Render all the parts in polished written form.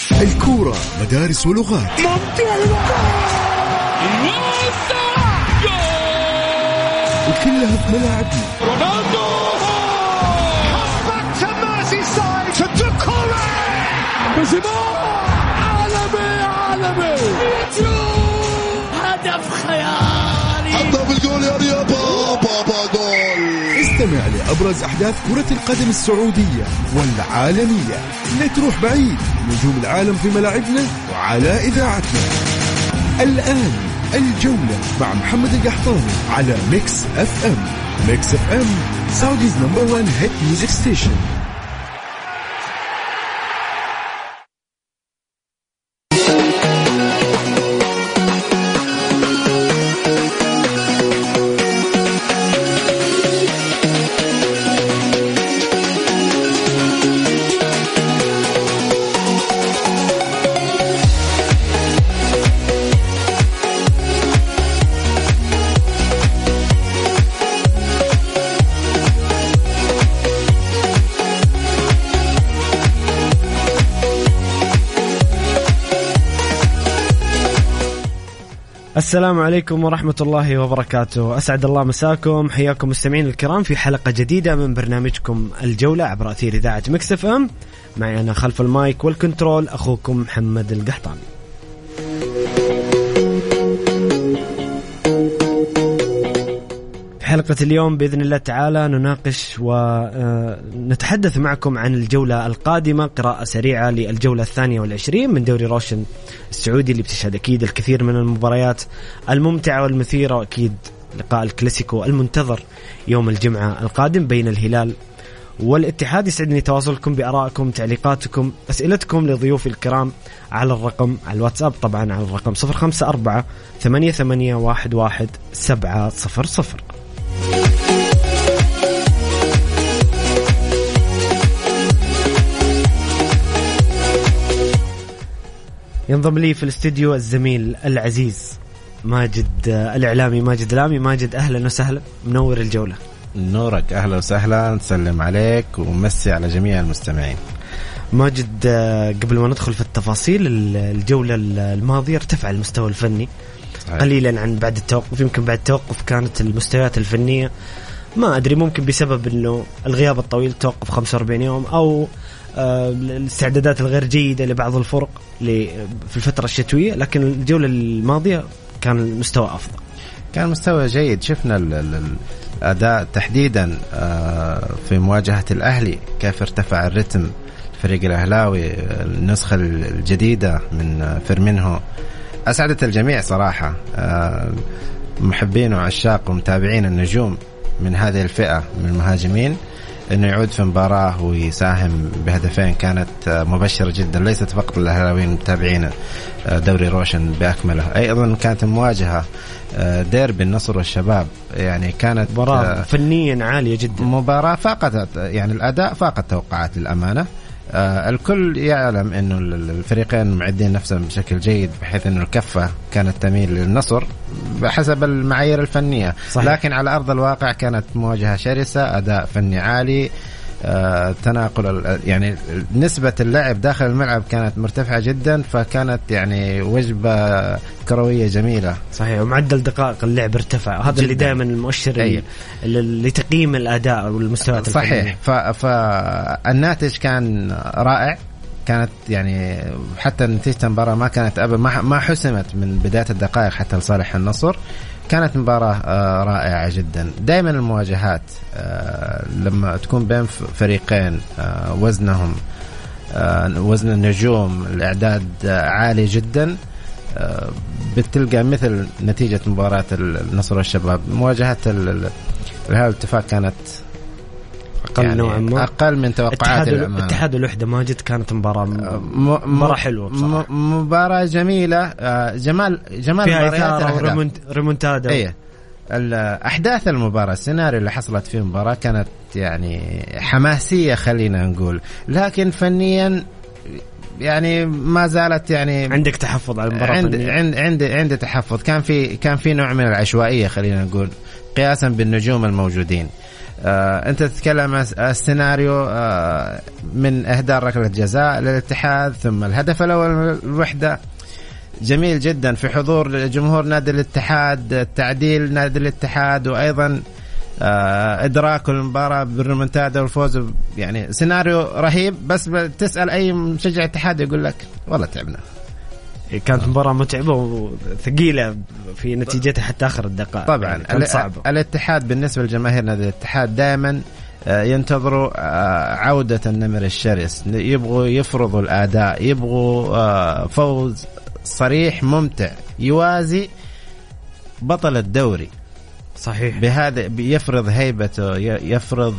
الكورة مدارس ولغات. وكلها في ملاعبنا. رونالدو عالمي هدف خيالي. حطها بالجول يا رياض. بابا جول. استمع لأبرز أحداث كرة القدم السعودية والعالمية. لا تروح بعيد، نجوم العالم في ملاعبنا وعلى إذاعتنا. الآن الجولة مع محمد القحطاني على ميكس اف ام. ميكس اف ام سعوديز نمبر 1 هيت ميوزك ستيشن. السلام عليكم ورحمة الله وبركاته. أسعد الله مساكم، حياكم مستمعين الكرام في حلقة جديدة من برنامجكم الجولة عبر أثير إذاعة ميكس اف ام. معي أنا خلف المايك والكنترول أخوكم محمد القحطاني. في حلقة اليوم بإذن الله تعالى نناقش ونتحدث معكم عن الجولة القادمة، قراءة سريعة للجولة 22 من دوري روشن السعودي اللي بتشهد أكيد الكثير من المباريات الممتعة والمثيرة، وأكيد لقاء الكلاسيكو المنتظر يوم الجمعة القادم بين الهلال والاتحاد. يسعدني تواصلكم بآرائكم، تعليقاتكم، أسئلتكم لضيوف الكرام على الرقم، على الواتساب طبعا على الرقم 0548811700. ينضم لي في الاستديو الزميل العزيز ماجد الإعلامي ماجد لامي. ماجد أهلا وسهلا، منور الجولة. نورك، أهلا وسهلا، نسلم عليك ومسي على جميع المستمعين. ماجد، قبل ما ندخل في التفاصيل، الجولة الماضية ارتفع المستوى الفني قليلا عن بعد التوقف. يمكن بعد التوقف كانت المستويات الفنية ما أدري، ممكن بسبب أنه الغياب الطويل، توقف 45 يوم، أو الاستعدادات الغير جيدة لبعض الفرق في الفترة الشتوية، لكن الجولة الماضية كان المستوى أفضل، كان مستوى جيد. شفنا الأداء تحديدا في مواجهة الأهلي، كيف ارتفع الرتم الفريق الأهلاوي. النسخة الجديدة من فيرمينهو أسعدت الجميع صراحة، محبين وعشاق ومتابعين النجوم من هذه الفئة من المهاجمين. إنه يعود في مباراة ويساهم بهدفين كانت مبشرة جدا، ليست فقط للأهلاويين متابعين دوري روشن بأكمله، أيضا كانت مواجهة ديربي النصر والشباب، يعني كانت مباراة فنيا عالية جدا، مباراة فاقت يعني الأداء فاقت توقعات للأمانة. الكل يعلم إنه الفريقين معدين نفسهم بشكل جيد، بحيث إنه الكفة كانت تميل للنصر بحسب المعايير الفنية. صحيح. لكن على أرض الواقع كانت مواجهة شرسة، أداء فني عالي، تناقل يعني نسبة اللعب داخل الملعب كانت مرتفعة جدا، فكانت يعني وجبة كروية جميلة. صحيح، ومعدل دقائق اللعب ارتفع، هذا اللي دائما المؤشر اللي تقييم الأداء والمستويات الفنية. صحيح، فالناتج كان رائع، كانت يعني حتى نتيجة المباراة ما كانت ما حسمت من بداية الدقائق حتى لصالح النصر. كانت مباراة رائعة جدا. دائما المواجهات لما تكون بين فريقين وزنهم وزن النجوم الإعداد عالي جدا، بتلقى مثل نتيجة مباراة النصر والشباب. مواجهة الهلال والاتفاق كانت أقل يعني نوعا ما، أقل من توقعات الاتحاد والوحدة ماجد كانت مباراة حلوة بصراحة، مباراة جميلة. جمال فيها ريمونتادا. ايه الأحداث المباراة، السيناريو اللي حصلت في المباراة كانت يعني حماسية خلينا نقول، لكن فنيا يعني ما زالت يعني عندك تحفظ على المباراة. عندي تحفظ. كان في نوع من العشوائية خلينا نقول قياسا بالنجوم الموجودين. أنت تتكلم السيناريو من إهدار ركلة جزاء للاتحاد ثم الهدف الأول الوحدة، جميل جدا في حضور جمهور نادي الاتحاد، تعديل نادي الاتحاد، وأيضا إدراك المباراة بالريمونتادا والفوز. يعني سيناريو رهيب، بس تسأل أي مشجع اتحاد يقول لك والله تعبنا. كانت مباراة متعبة وثقيلة في نتيجتها حتى آخر الدقائق. طبعا يعني الاتحاد بالنسبة لجماهير نادي الاتحاد دائما ينتظروا عودة النمر الشرس، يبغوا يفرضوا الأداء، يبغوا فوز صريح ممتع يوازي بطل الدوري. صحيح. بهذا يفرض هيبته، يفرض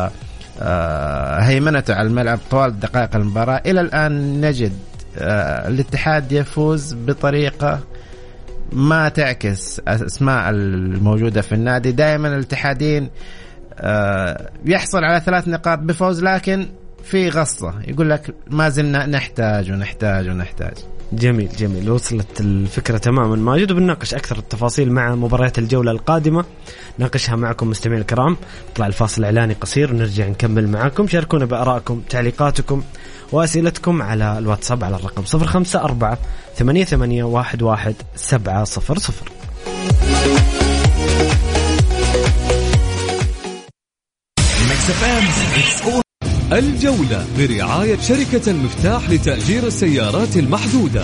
هيمنته على الملعب طوال دقائق المباراة. إلى الآن نجد الاتحاد يفوز بطريقة ما تعكس أسماء الموجودة في النادي. دائما الاتحادين يحصل على 3 نقاط بفوز، لكن في غصة يقول لك ما زلنا نحتاج ونحتاج ونحتاج. جميل جميل، وصلت الفكرة تماما ماجد، وبنناقش أكثر التفاصيل مع مباريات الجولة القادمة، ناقشها معكم مستمعين الكرام. طلع الفاصل إعلاني قصير ونرجع نكمل معكم. شاركونا بآرائكم، تعليقاتكم وأسئلتكم على الواتساب على الرقم 0548811700. الجولة برعاية شركة المفتاح لتأجير السيارات المحدودة.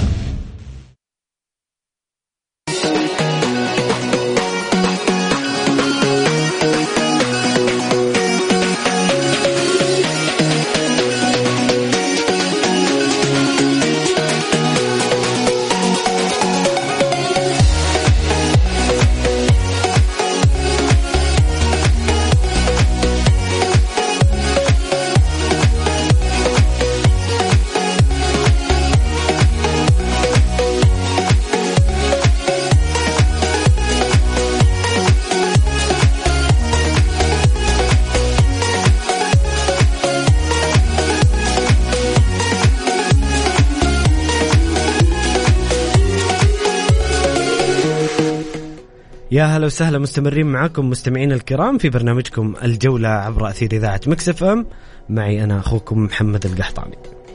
يا هلا وسهلا، مستمرين معكم مستمعين الكرام في برنامجكم الجولة عبر أثير إذاعة ميكس اف ام. معي أنا أخوكم محمد القحطاني.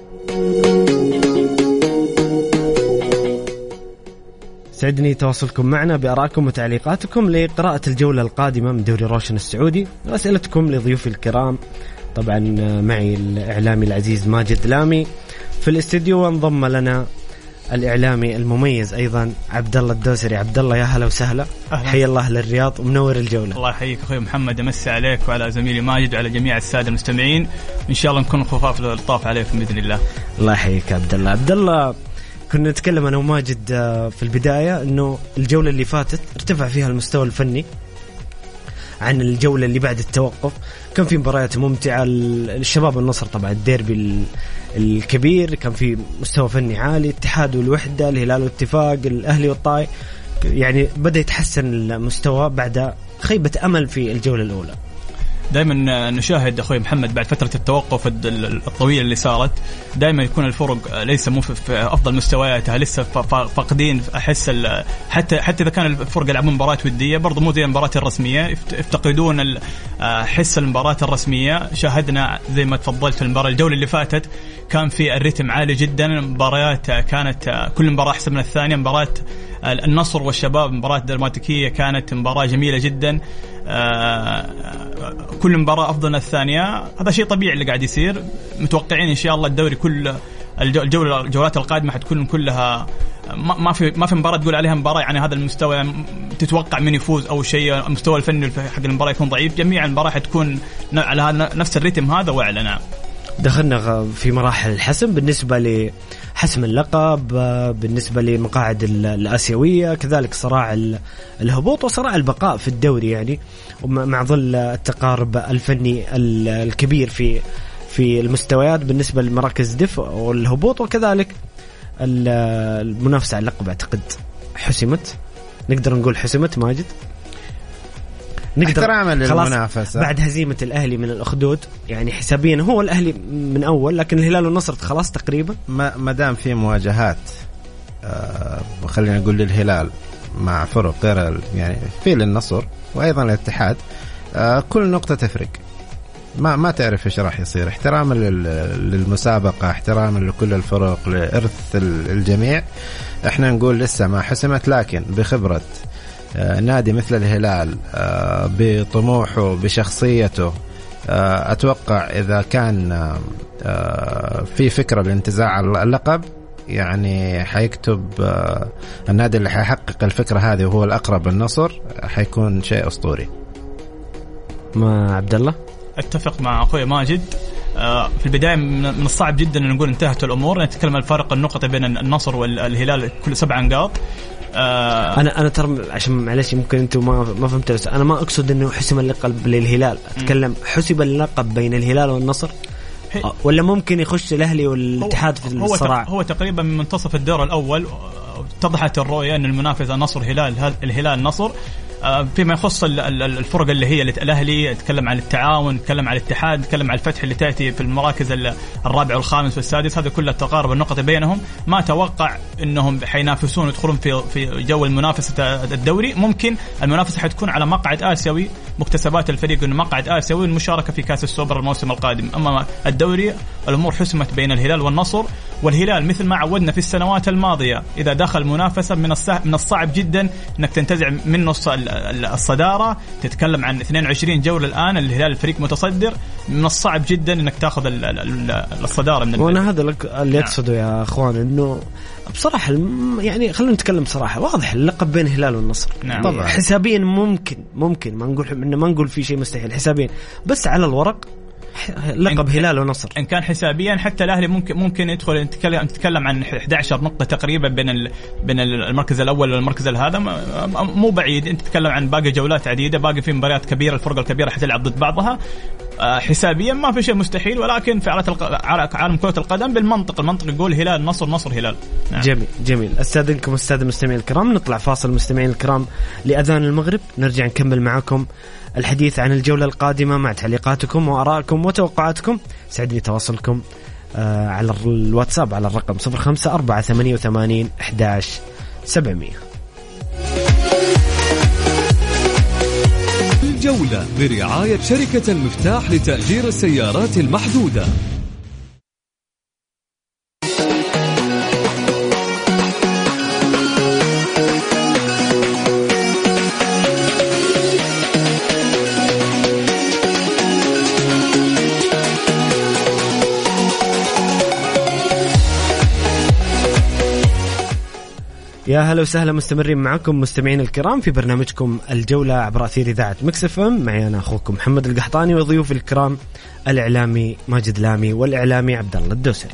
سعدني تواصلكم معنا بآرائكم وتعليقاتكم لقراءة الجولة القادمة من دوري روشن السعودي، وأسئلتكم لضيوف الكرام. طبعا معي الإعلامي العزيز ماجد لامي في الاستديو، وانضم لنا الإعلامي المميز أيضا عبد الله الدوسري. عبد الله يا هلا وسهلا، حي الله للرياض ومنور الجولة. الله يحييك أخوي محمد، أمسي عليك وعلى زميلي ماجد وعلى جميع السادة المستمعين، إن شاء الله نكون خفاف للطاف عليكم بإذن الله. الله يحييك عبد الله. عبد الله، كنا نتكلم أنا وماجد في البداية أنه الجولة اللي فاتت ارتفع فيها المستوى الفني عن الجولة اللي بعد التوقف. كان في مباريات ممتعة، الشباب النصر طبعا الديربي الكبير كان في مستوى فني عالي، الاتحاد والوحدة، الهلال والاتفاق، الأهلي والطائي، يعني بدأ يتحسن المستوى بعد خيبة أمل في الجولة الأولى. دائما نشاهد أخوي محمد بعد فترة التوقف الطويلة اللي صارت، دائما يكون الفرق ليس مو في أفضل مستوياتها، لسه فاقدين. أحس حتى إذا كان الفرق يلعبون مباريات ودية برضو مو زي المباراة الرسمية، يفتقدون حس المباراة الرسمية. شاهدنا زي ما تفضلت المباراة الجولة اللي فاتت كان في الريتم عالي جدا، المباريات كانت كل مباراة أحسن من الثانية. مباراة النصر والشباب مباراة دراماتيكية، كانت مباراة جميلة جدا، كل مباراة أفضل من الثانية. هذا شيء طبيعي اللي قاعد يصير. متوقعين إن شاء الله الدوري كل الجولات القادمة حتكون كلها ما في مباراة تقول عليها مباراة يعني هذا المستوى تتوقع من يفوز أو شيء. المستوى الفني حق المباراة يكون ضعيف، جميع المباراة حتكون على نفس الريتم هذا وعلى. نعم، دخلنا في مراحل الحسم بالنسبة لحسم اللقب، بالنسبة لمقاعد الآسيوية، كذلك صراع الهبوط وصراع البقاء في الدوري، يعني مع ظل التقارب الفني الكبير في المستويات بالنسبة لمراكز دفع والهبوط، وكذلك المنافسة على اللقب أعتقد حسمت، نقدر نقول حسمت ماجد، احتراما للمنافسة بعد هزيمة الأهلي من الأخدود. يعني حسابيا هو الأهلي من أول، لكن الهلال والنصر خلاص تقريبا ما دام في مواجهات خلينا نقول للهلال مع فرق غير يعني في للنصر وأيضا الاتحاد، كل نقطة تفرق. ما تعرف ايش راح يصير. احتراما للمسابقة، احتراما لكل الفرق، لإرث الجميع، احنا نقول لسه ما حسمت، لكن بخبرة نادي مثل الهلال، بطموحه، بشخصيته، أتوقع إذا كان في فكرة لانتزاع اللقب، يعني حيكتب النادي اللي حيحقق الفكرة هذه وهو الأقرب للنصر حيكون شيء أسطوري. ما عبد الله اتفق مع اخوي ماجد. في البدايه من الصعب جدا ان نقول انتهت الامور. نتكلم عن الفارق النقطه بين النصر والهلال كل 7 نقاط. انا ترى عشان معلش ممكن انتم ما فهمتوا، انا ما اقصد انه حسم اللقب للهلال، اتكلم حسب اللقب بين الهلال والنصر، ولا ممكن يخش الاهلي والاتحاد في الصراع. هو تقريبا من منتصف الدور الاول اتضحت الرؤيه ان المنافس النصر الهلال نصر. فيما يخص الفرق اللي هي الأهلي، نتكلم عن التعاون، نتكلم عن الاتحاد، نتكلم عن الفتح اللي تأتي في المراكز الرابع والخامس والسادس، هذا كله تقارب النقط بينهم. ما توقع انهم حينافسون يدخلون في جو المنافسة الدوري. ممكن المنافسة حتكون على مقعد آسيوي، مكتسبات الفريق انه مقعد آسيوي والمشاركة في كأس السوبر الموسم القادم. اما الدوري الامور حسمت بين الهلال والنصر، والهلال مثل ما عودنا في السنوات الماضية اذا دخل منافسة من الصعب جدا انك تنتزع منه الصدارة. تتكلم عن 22 جولة الآن، الهلال الفريق متصدر، من الصعب جدا انك تاخذ الصدارة من وانا هذا اللي اقصده يا اخوان، انه بصراحة يعني خلونا نتكلم بصراحة، واضح اللقب بين الهلال والنصر. طبعا حسابيا ممكن ما نقول في شيء مستحيل حسابيا، بس على الورق لقب هلال ونصر. إن كان حسابيا حتى الأهلي ممكن يدخل. نتكلم عن 11 نقطة تقريبا بين المركز الأول والمركز هذا، مو بعيد. أنت تتكلم عن باقي جولات عديدة، باقي في مباريات كبيرة، الفرق الكبيرة حتلعب ضد بعضها. حسابيا ما في شيء مستحيل، ولكن في عالم كرة القدم المنطق يقول هلال نصر هلال. نعم. جميل. استاذنكم استاذ المستمعين الكرام، نطلع فاصل مستمعين الكرام لأذان المغرب، نرجع نكمل معكم الحديث عن الجولة القادمة مع تعليقاتكم وآرائكم وتوقعاتكم. سعدني تواصلكم على الواتساب على الرقم 0548811700. الجولة برعاية شركة المفتاح لتأجير السيارات المحدودة. يا هلا وسهلا، مستمرين معكم مستمعين الكرام في برنامجكم الجولة عبر أثير إذاعة مكس اف ام. معي أنا أخوكم محمد القحطاني وضيوف الكرام الإعلامي ماجد لامي والإعلامي عبد الله الدوسري.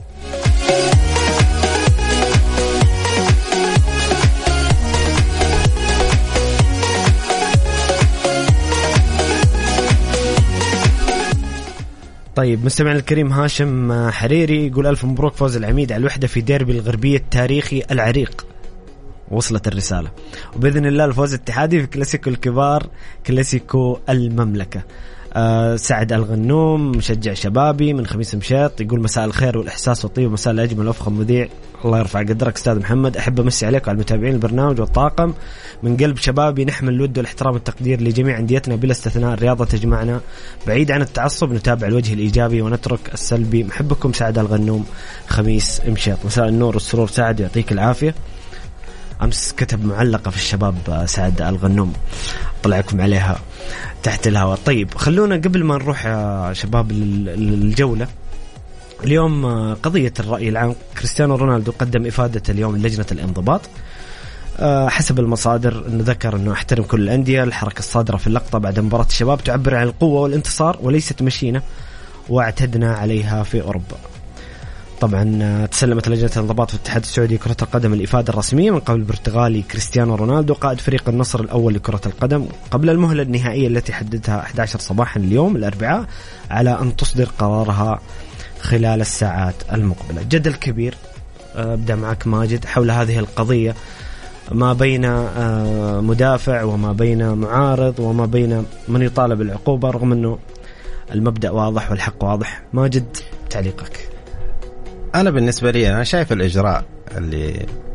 طيب مستمعنا الكريم هاشم حريري يقول ألف مبروك فوز العميد على الوحدة في ديربي الغربية التاريخي العريق. وصلت الرسالة، وبإذن الله الفوز الاتحادي في كلاسيكو الكبار، كلاسيكو المملكة. سعد الغنوم مشجع شبابي من خميس مشيط يقول مساء الخير والإحساس والطيب، مساء الأجمل وأفخم مذيع، الله يرفع قدرك أستاذ محمد. أحب أمسي عليك وعلى المتابعين البرنامج والطاقم من قلب شبابي. نحمل الود والاحترام والتقدير لجميع أنديتنا بلا استثناء، الرياضة تجمعنا بعيد عن التعصب، نتابع الوجه الإيجابي ونترك السلبي. محبكم سعد الغنوم خميس مشيط. مساء النور والسرور سعد، يعطيك العافية. أمس كتب معلقة في الشباب سعد الغنوم، طلعكم عليها تحت الهواء. طيب خلونا قبل ما نروح يا شباب الجولة اليوم، قضية الرأي العام. كريستيانو رونالدو قدم إفادة اليوم لجنة الانضباط. حسب المصادر أنه ذكر أنه احترم كل الأندية، الحركة الصادرة في اللقطة بعد مباراة الشباب تعبر عن القوة والانتصار وليست مشينة واعتدنا عليها في أوروبا. طبعا تسلمت لجنة الانضباط في الاتحاد السعودي كرة القدم الإفادة الرسمية من قبل البرتغالي كريستيانو رونالدو قائد فريق النصر الأول لكرة القدم قبل المهلة النهائية التي حددها 11 صباحا اليوم الأربعاء على أن تصدر قرارها خلال الساعات المقبلة. جدل كبير أبدأ معك ماجد حول هذه القضية، ما بين مدافع وما بين معارض وما بين من يطالب بالعقوبة، رغم أنه المبدأ واضح والحق واضح. ماجد تعليقك؟ أنا بالنسبة لي أنا شايف الإجراء اللي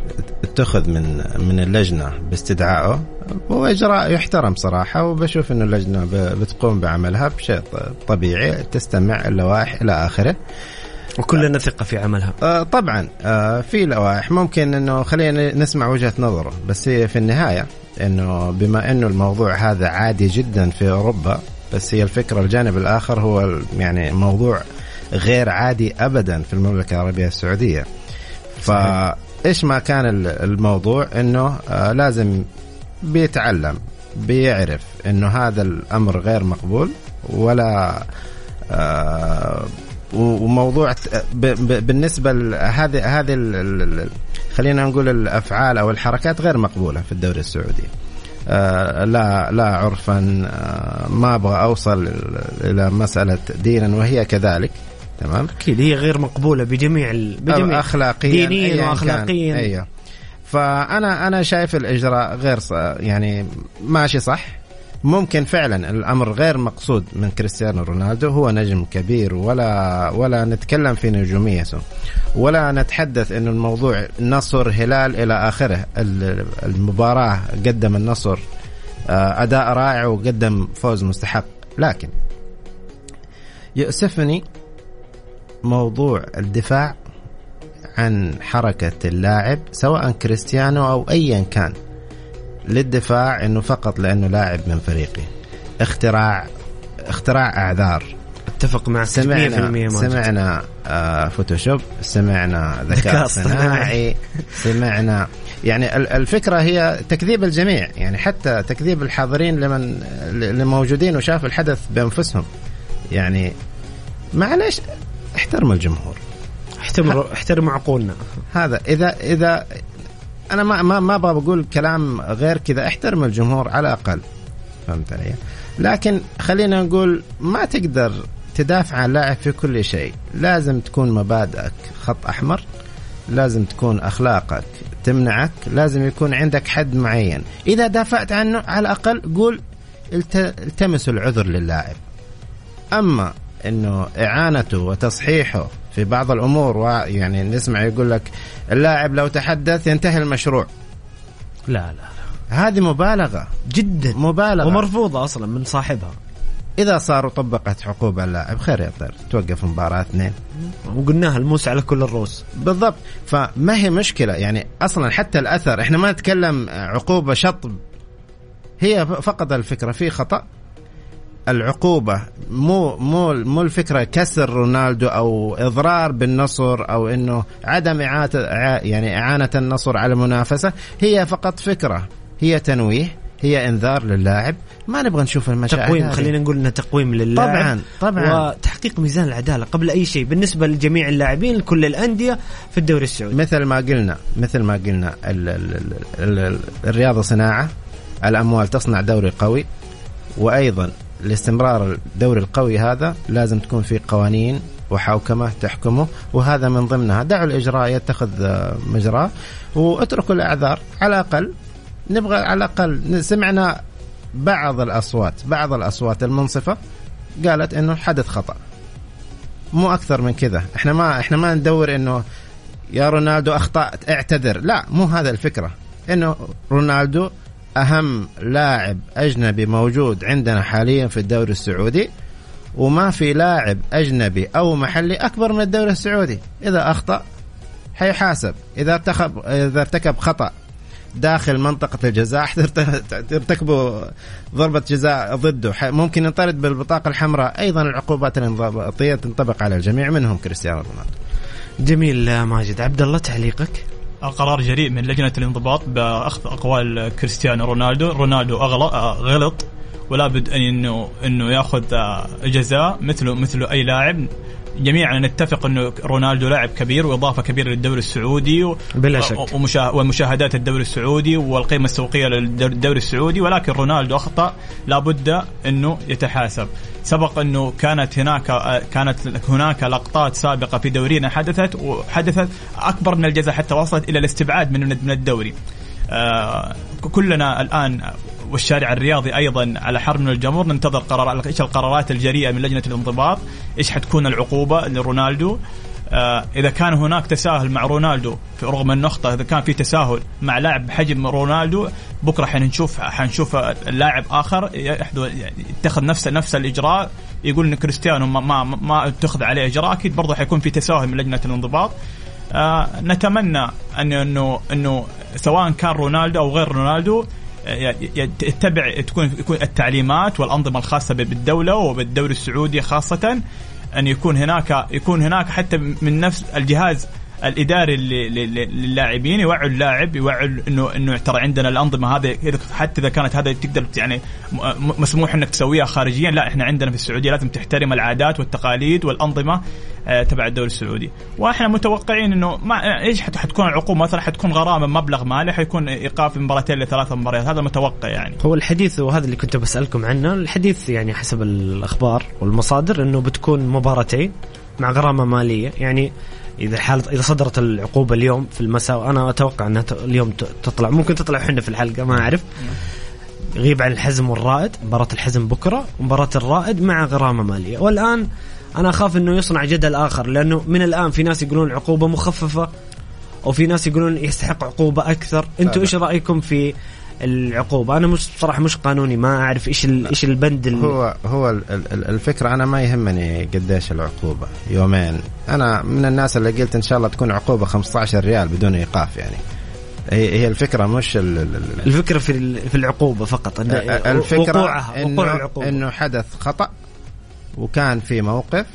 اتخذ من اللجنة باستدعائه هو إجراء يحترم صراحة، وبشوف إنه اللجنة بتقوم بعملها بشيء طبيعي، تستمع اللوائح إلى آخره، وكلنا ثقة في عملها. طبعا في لوائح ممكن إنه خلينا نسمع وجهة نظره، بس هي في النهاية إنه بما إنه الموضوع هذا عادي جدا في أوروبا، بس هي الفكرة الجانب الآخر هو يعني موضوع غير عادي أبدا في المملكة العربية السعودية. فإيش ما كان الموضوع إنه لازم بيتعلم بيعرف إنه هذا الأمر غير مقبول، ولا وموضوع بالنسبة لهذه خلينا نقول الأفعال أو الحركات غير مقبولة في الدوري السعودي. لا عرفا، ما أبغى أوصل إلى مسألة دينا وهي كذلك، تمام، أكيد هي غير مقبولة بجميع أخلاقيا دينيا وأخلاقيا. أيوه. فأنا شايف الإجراء غير يعني ماشي صح. ممكن فعلا الأمر غير مقصود من كريستيانو رونالدو، هو نجم كبير ولا نتكلم في نجوميته، ولا نتحدث إنه الموضوع نصر هلال إلى آخره. المباراة قدم النصر أداء رائع وقدم فوز مستحق، لكن يؤسفني موضوع الدفاع عن حركة اللاعب سواء كريستيانو أو أيا كان، للدفاع إنه فقط لأنه لاعب من فريقي. اختراع أعذار. اتفق مع سمعنا فوتوشوب، سمعنا ذكاء صناعي، سمعنا يعني الفكرة هي تكذيب الجميع، يعني حتى تكذيب الحاضرين اللي موجودين وشاف الحدث بأنفسهم. يعني معلش احترم الجمهور، احترم عقولنا. هذا إذا أنا ما بقول كلام غير كذا، احترم الجمهور على الأقل، فهمت علي؟ لكن خلينا نقول ما تقدر تدافع عن لاعب في كل شيء. لازم تكون مبادئك خط أحمر، لازم تكون أخلاقك تمنعك، لازم يكون عندك حد معين. إذا دافعت عنه على الأقل قول التمس العذر للاعب. أما إنه إعانته وتصحيحه في بعض الأمور، ويعني نسمع يقول لك اللاعب لو تحدث ينتهي المشروع. لا هذه مبالغة جدا، مبالغة ومرفوضة أصلا من صاحبها. إذا صاروا طبقت عقوبة اللاعب خير يطير، توقف مباراة 2 وقلناها الموس على كل الرؤوس بالضبط. فما هي مشكلة يعني أصلا، حتى الأثر إحنا ما نتكلم عقوبة شطب، هي فقط الفكرة في خطأ. العقوبة مو الفكرة كسر رونالدو أو إضرار بالنصر أو إنه عدم إعانة النصر على المنافسة. هي فقط فكرة، هي تنويه، هي إنذار للاعب. ما نبغى نشوف المشاهد تقويم، خلينا نقول إنه تقويم للاعب طبعا، وتحقيق ميزان العدالة قبل أي شيء بالنسبة لجميع اللاعبين لكل الأندية في الدوري السعودي. مثل ما قلنا الرياضة صناعة، الأموال تصنع دوري قوي، وأيضا لاستمرار الدوري القوي هذا لازم تكون في قوانين وحوكمة تحكمه، وهذا من ضمنها. دعوا الإجراء يتخذ مجراه واتركوا الأعذار. على الأقل نبغى، على الأقل سمعنا بعض الأصوات المنصفة قالت إنه حدث خطأ، مو أكثر من كذا. إحنا ما ندور إنه يا رونالدو أخطأت اعتذر، لا، مو هذا الفكرة. إنه رونالدو أهم لاعب أجنبي موجود عندنا حاليا في الدوري السعودي، وما في لاعب أجنبي أو محلي أكبر من الدوري السعودي. إذا أخطأ حيحاسب، إذا ارتكب خطأ داخل منطقة الجزاء ترتكبوا ضربة جزاء ضده، ممكن ينطرد بالبطاقة الحمراء. أيضا العقوبات الانضباطية تنطبق على الجميع منهم كريستيانو رونالدو. جميل ماجد. عبد الله تعليقك؟ قرار جريء من لجنة الانضباط بأخذ أقوال كريستيانو رونالدو غلط، ولا بد إنه يأخذ جزاء مثله أي لاعب. جميعا نتفق إنه رونالدو لاعب كبير وإضافة كبيرة للدوري السعودي بلا شك، ومشاهدات الدوري السعودي والقيمة السوقية للدوري السعودي، ولكن رونالدو أخطأ لابد إنه يتحاسب. سبق إنه كانت هناك لقطات سابقة في دورينا حدثت أكبر من الجزاء، حتى وصلت إلى الاستبعاد من الدوري. كلنا الآن والشارع الرياضي أيضا على حرب من الجمهور ننتظر إيش القرارات الجريئة من لجنة الانضباط، إيش حتكون العقوبة لرونالدو. إذا كان هناك تساهل مع رونالدو رغم النقطة، إذا كان في تساهل مع لاعب بحجم رونالدو، بكرة حنشوف اللاعب آخر يتخذ نفس الإجراء، يقول إن كريستيانو ما اتخذ عليه إجراء، أكيد برضه حيكون في تساهل من لجنة الانضباط. نتمنى أنه سواء كان رونالدو أو غير رونالدو يتبع يكون التعليمات والأنظمة الخاصة بالدولة وبالدوري السعودي خاصة، أن يكون هناك حتى من نفس الجهاز الإداري للاعبين يوعوا اللاعب، يوعوا إنه ترى عندنا الأنظمة هذه، حتى إذا كانت هذا تقدر يعني مسموح إنك تسويها خارجيا، لا إحنا عندنا في السعودية لازم تحترم العادات والتقاليد والأنظمة تبع الدوري السعودي. وإحنا متوقعين إنه إيش حتكون العقوبة، مثلا حتكون غرامة مبلغ مالي، حيكون إيقاف من 2 ل 3 مباريات، هذا متوقع يعني. هو الحديث وهذا اللي كنت بسألكم عنه، الحديث يعني حسب الأخبار والمصادر إنه بتكون مباراتين مع غرامة مالية. يعني إذا صدرت العقوبة اليوم في المساء، أنا أتوقع أنها اليوم تطلع، ممكن تطلع حنا في الحلقة ما أعرف، غيب عن الحزم والرائد، مباراة الحزم بكرة ومباراة الرائد مع غرامة مالية. والآن أنا أخاف أنه يصنع جدل آخر، لأنه من الآن في ناس يقولون العقوبة مخففة وفي ناس يقولون يستحق عقوبة أكثر. أنتوا إيش رأيكم في العقوبة؟ أنا بصراحة مش قانوني، ما أعرف إيش البند هو الفكرة. أنا ما يهمني قديش العقوبة، يومين. أنا من الناس اللي قلت إن شاء الله تكون عقوبة 15 ريال بدون إيقاف. يعني هي الفكرة، مش الفكرة في العقوبة فقط، الفكرة وقوع إنه حدث خطأ وكان في موقف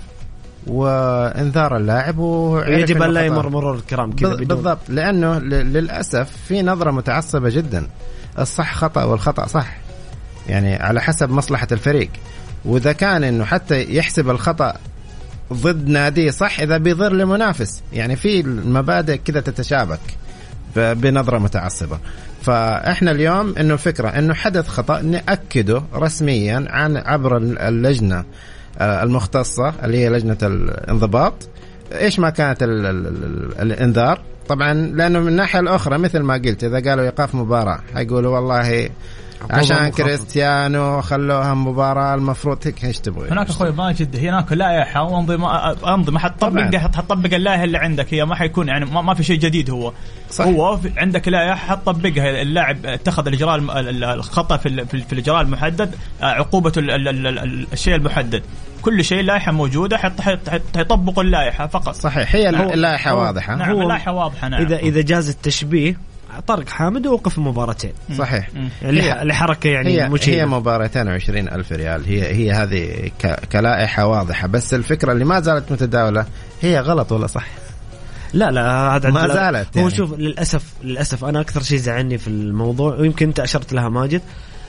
وانذار اللاعب، ويجب أن لا يمر مرور الكرام كذا بالضبط. لأنه للأسف في نظرة متعصبة جدا، الصح خطأ والخطأ صح، يعني على حسب مصلحة الفريق. وإذا كان إنه حتى يحسب الخطأ ضد نادي صح إذا بيضر لمنافس، يعني في المبادئ كذا تتشابك بنظرة متعصبة. فإحنا اليوم إنه الفكرة إنه حدث خطأ نأكده رسميا عبر اللجنة المختصة اللي هي لجنة الانضباط، إيش ما كانت الإنذار طبعا. لأنه من الناحية الأخرى مثل ما قلت، إذا قالوا إيقاف مباراة حيقولوا والله عشان كريستيانو خلوها مباراة، المفروض هيك ايش تبغى. هناك اخوي ماجد هناك لائحة وانظمة حتطبق اللائحة اللي عندك، هي ما حيكون يعني ما في شيء جديد. هو صح. هو عندك لائحة حتطبقها، اللاعب اتخذ الإجراء الخطأ في الإجراء المحدد، عقوبة الشيء المحدد، كل شيء لائحة موجودة، حيطبق اللائحة فقط. صحيح، هي اللائحة واضحة. نعم اللائحة واضحة. نعم. إذا جاز التشبيه، طارق حامد وقف مباراتين. صحيح. لحركة يعني هي مباراتين 20,000 ريال. هي هذه كلائحة واضحة، بس الفكرة اللي ما زالت متداولة هي غلط ولا صح؟ لا هذا ما زالت. هو يعني. شوف للأسف أنا أكثر شيء زعلني في الموضوع، ويمكن أنت أشرت لها ماجد،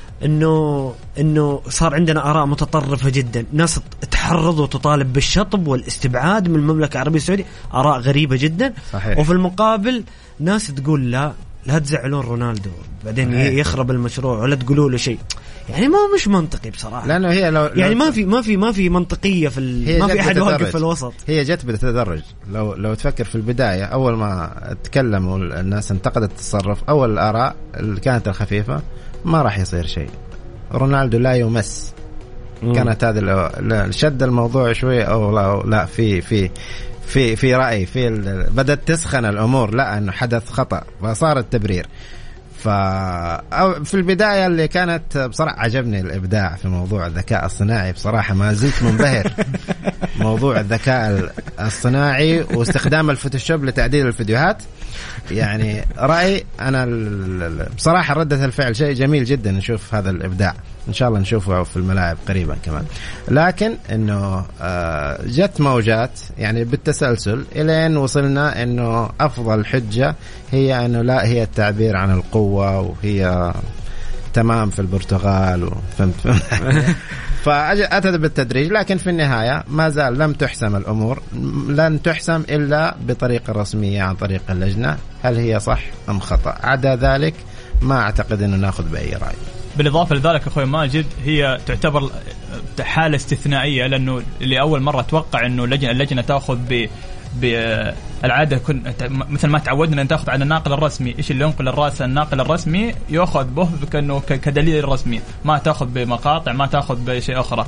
إنه صار عندنا آراء متطرفة جدا، ناس تحرض وتطالب بالشطب والاستبعاد من المملكة العربية السعودية، آراء غريبة جدا. صحيح. وفي المقابل ناس تقول لا تزعلون رونالدو بعدين يخرب المشروع ولا تقولوا له شيء. يعني مش منطقي بصراحة، لأنه هي يعني ما في منطقية ما في أحد واقف في الوسط. هي جت بالتدرج. لو تفكر في البداية، أول ما تكلموا الناس انتقدت التصرف، أول الآراء اللي كانت الخفيفة ما راح يصير شيء، رونالدو لا يمس. كانت هذا شد الموضوع شوي، أو لا في رأي بدأت تسخن الأمور، لا أنه حدث خطأ فصار التبرير. في البداية اللي كانت بصراحة عجبني الإبداع في موضوع الذكاء الصناعي، بصراحة ما زلت منبهر. موضوع الذكاء الصناعي واستخدام الفوتوشوب لتعديل الفيديوهات، يعني رأي أنا بصراحة ردة الفعل شيء جميل جدا. نشوف هذا الإبداع إن شاء الله نشوفه في الملاعب قريبا كمان. لكن إنه جت موجات يعني بالتسلسل إلين وصلنا إنه أفضل حجة هي إنه لا، هي التعبير عن القوة، وهي تمام في البرتغال وفهمت. فأتت بالتدريج، لكن في النهاية ما زال لم تحسم الأمور، لن تحسم إلا بطريقة رسمية عن طريق اللجنة، هل هي صح أم خطأ. عدا ذلك ما أعتقد أنه نأخذ بأي رأي. بالإضافة لذلك أخوي ماجد، هي تعتبر حالة استثنائية، لأنه لأول مرة أتوقع أنه اللجنة تأخذ بالعادة مثل ما تعودنا أن تأخذ على الناقل الرسمي، إيش اللي ينقل الناقل الرسمي يأخذ به كأنه كدليل رسمي، ما تأخذ بمقاطع، ما تأخذ بشيء أخرى.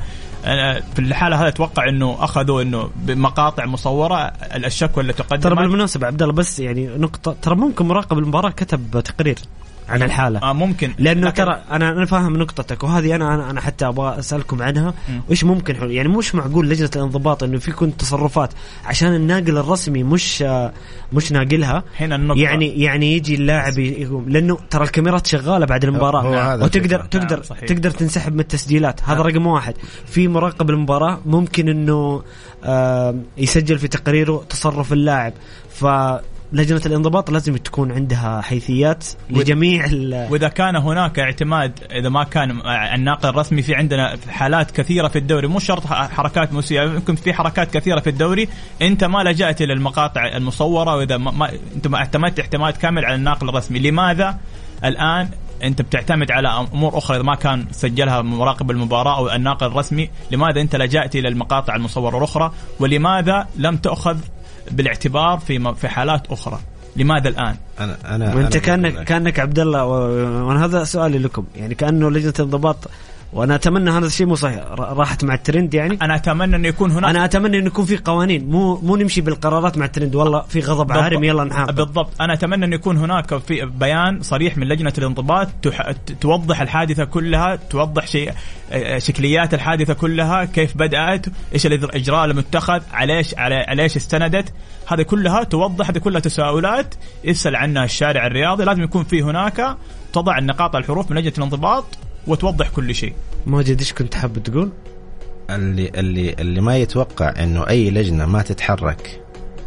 في الحالة هذا أتوقع إنه أخذوا إنه بمقاطع مصورة الشكوى اللي تقدم. ترى بالمناسبة عبد الله بس يعني نقطة، ترى ممكن مراقب المباراة كتب تقرير عن الحالة ممكن، لأنه ترى أنا فاهم نقطتك، وهذه أنا حتى أبغى أسألكم عنها. وإيش ممكن حل؟ يعني مش معقول لجنة الانضباط إنه في كنت تصرفات عشان الناقل الرسمي مش ناقلها هنا النقطة. يعني يجي اللاعب يقوم، لأنه ترى الكاميرات شغالة بعد المباراة وتقدر تنسحب من التسجيلات. هذا رقم واحد. في مراقب المباراة ممكن إنه يسجل في تقريره تصرف اللاعب. لجنة الانضباط لازم تكون عندها حيثيات لجميع وإذا كان هناك اعتماد، إذا ما كان الناقل الرسمي، في عندنا حالات كثيرة في الدوري، مش شرط حركات مسيئة، يمكن في حركات كثيرة في الدوري أنت ما لجأت إلى المقاطع المصورة، وإذا أنت ما اعتمدت اعتماد كامل على الناقل الرسمي. لماذا الآن أنت بتعتمد على أمور أخرى إذا ما كان سجلها مراقب المباراة أو الناقل الرسمي؟ لماذا أنت لجأت إلى المقاطع المصورة الأخرى؟ ولماذا لم تأخذ بالاعتبار في حالات أخرى؟ لماذا الآن؟ وانت كأنك عبد الله، وانا هذا سؤالي لكم، يعني كأنه لجنة الانضباط، وانا اتمنى هذا الشيء مو صحيح، راحت مع الترند. يعني انا اتمنى انه يكون هناك، انا اتمنى انه يكون في قوانين، مو نمشي بالقرارات مع الترند، والله في غضب عارم يلا نحاول. بالضبط، انا اتمنى انه يكون هناك في بيان صريح من لجنة الانضباط توضح الحادثة كلها، توضح شكليات الحادثة كلها، كيف بدأت، ايش الاجراء المتخذ، عليش استندت، هذه كلها توضح. هذه كلها تساؤلات يسأل عنها الشارع الرياضي. لازم يكون في هناك تضع النقاط الحروف من لجنة الانضباط وتوضح كل شيء. ماجد ايش كنت حابب تقول؟ اللي ما يتوقع انه اي لجنة ما تتحرك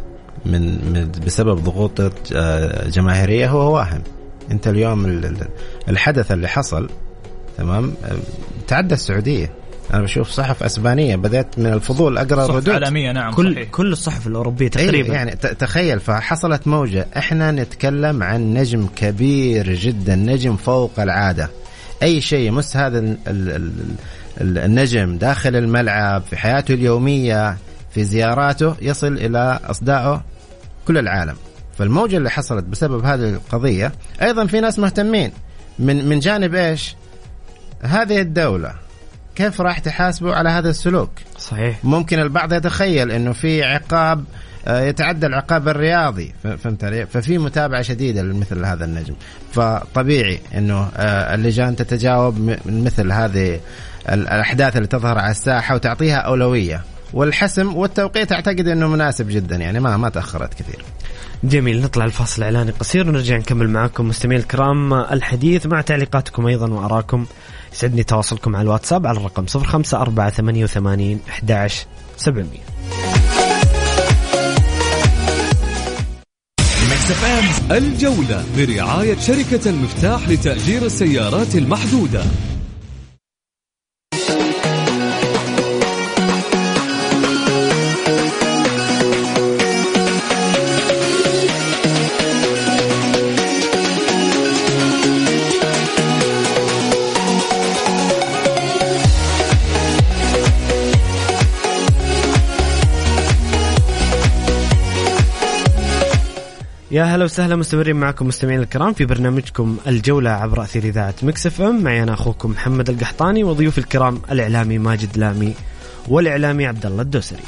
من بسبب ضغوط جماهيرية هو واهم. انت اليوم الحدث اللي حصل تمام تعدى السعودية. انا بشوف صحف اسبانية بدأت من الفضول اقرا ردود عالمية. نعم كل الصحف الاوروبية تقريبا. يعني تخيل، فحصلت موجة. احنا نتكلم عن نجم كبير جدا، نجم فوق العادة. أي شيء يمس هذا النجم داخل الملعب، في حياته اليومية، في زياراته، يصل إلى أصداءه كل العالم. فالموجة اللي حصلت بسبب هذه القضية، أيضا في ناس مهتمين من جانب إيش هذه الدولة، كيف راح تحاسبوا على هذا السلوك. صحيح. ممكن البعض يتخيل أنه في عقاب يتعدى العقاب الرياضي، فهمت علي؟ ففي متابعة شديدة لمثل هذا النجم، فطبيعي أنه اللجان تتجاوب من مثل هذه الأحداث اللي تظهر على الساحة وتعطيها أولوية. والحسم والتوقيت أعتقد أنه مناسب جدا، يعني ما تأخرت كثير. جميل. نطلع الفاصل إعلاني قصير ونرجع نكمل معكم مستمعين الكرام الحديث مع تعليقاتكم أيضا وأراكم. يسعدني تواصلكم على الواتساب على الرقم 0548811700. الجولة برعاية شركة المفتاح لتأجير السيارات المحدودة. يا هلا وسهلا، مستمرين معكم مستمعين الكرام في برنامجكم الجولة عبر أثير إذاعة ميكس اف ام. معي أنا أخوكم محمد القحطاني وضيوف الكرام الإعلامي ماجد لامي والإعلامي عبد الله الدوسري.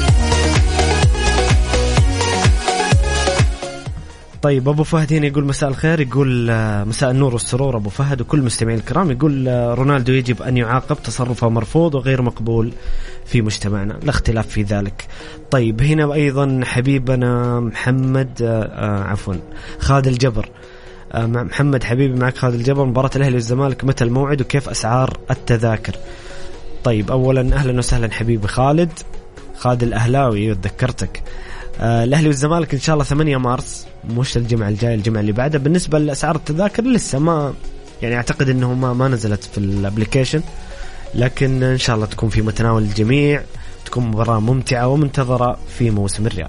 طيب أبو فهد هنا يقول مساء الخير، يقول مساء النور والسرور أبو فهد وكل مستمعين الكرام. يقول رونالدو يجب أن يعاقب، تصرفه مرفوض وغير مقبول في مجتمعنا، لا اختلاف في ذلك. طيب هنا أيضا حبيبنا محمد خالد الجبر. محمد حبيبي معك خالد الجبر، مباراة الأهلي والزمالك متى الموعد وكيف أسعار التذاكر؟ طيب أولا أهلا وسهلا حبيبي خالد الأهلاوي وتذكرتك. الأهلي والزمالك إن شاء الله 8 مارس، مش الجمعة الجاية، الجمعة اللي بعدها. بالنسبة لأسعار التذاكر لسه ما يعني أعتقد أنه ما نزلت في الابليكيشن، لكن إن شاء الله تكون في متناول الجميع، تكون مباراة ممتعة ومنتظرة في موسم الرياض.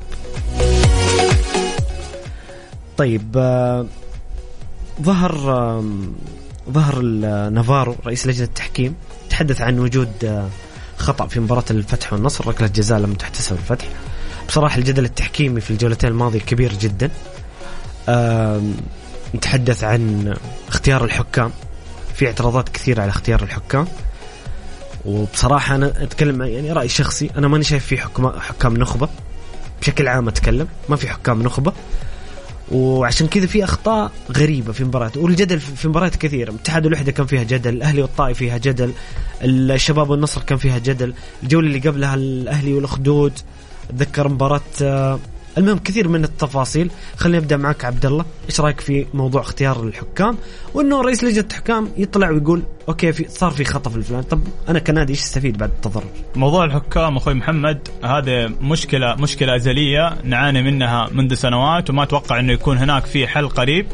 طيب ظهر نافارو رئيس لجنة التحكيم تحدث عن وجود خطأ في مباراة الفتح والنصر، ركلة جزاء لم تحتسب الفتح. بصراحة الجدل التحكيمي في الجولتين الماضية كبير جدا. نتحدث عن اختيار الحكام، في اعتراضات كثيرة على اختيار الحكام، وبصراحة أنا أتكلم يعني رأي شخصي، أنا ماني شايف في حكام نخبة بشكل عام، أتكلم ما في حكام نخبة، وعشان كذا في أخطاء غريبة في مباريات، والجدل في مباريات كثيرة. الاتحاد والوحدة كان فيها جدل، الأهلي والطائي فيها جدل، الشباب والنصر كان فيها جدل، الجولة اللي قبلها الأهلي والأخدود، أتذكر مباراة. المهم كثير من التفاصيل. خلينا نبدأ معك عبد الله، إيش رأيك في موضوع اختيار الحكام، وإنه رئيس لجنة الحكام يطلع ويقول أوكي صار في خطأ في الفلان؟ طب أنا كنادي إيش استفيد بعد التضرر؟ موضوع الحكام أخوي محمد هذا مشكلة أزلية نعاني منها منذ سنوات، وما أتوقع إنه يكون هناك في حل قريب.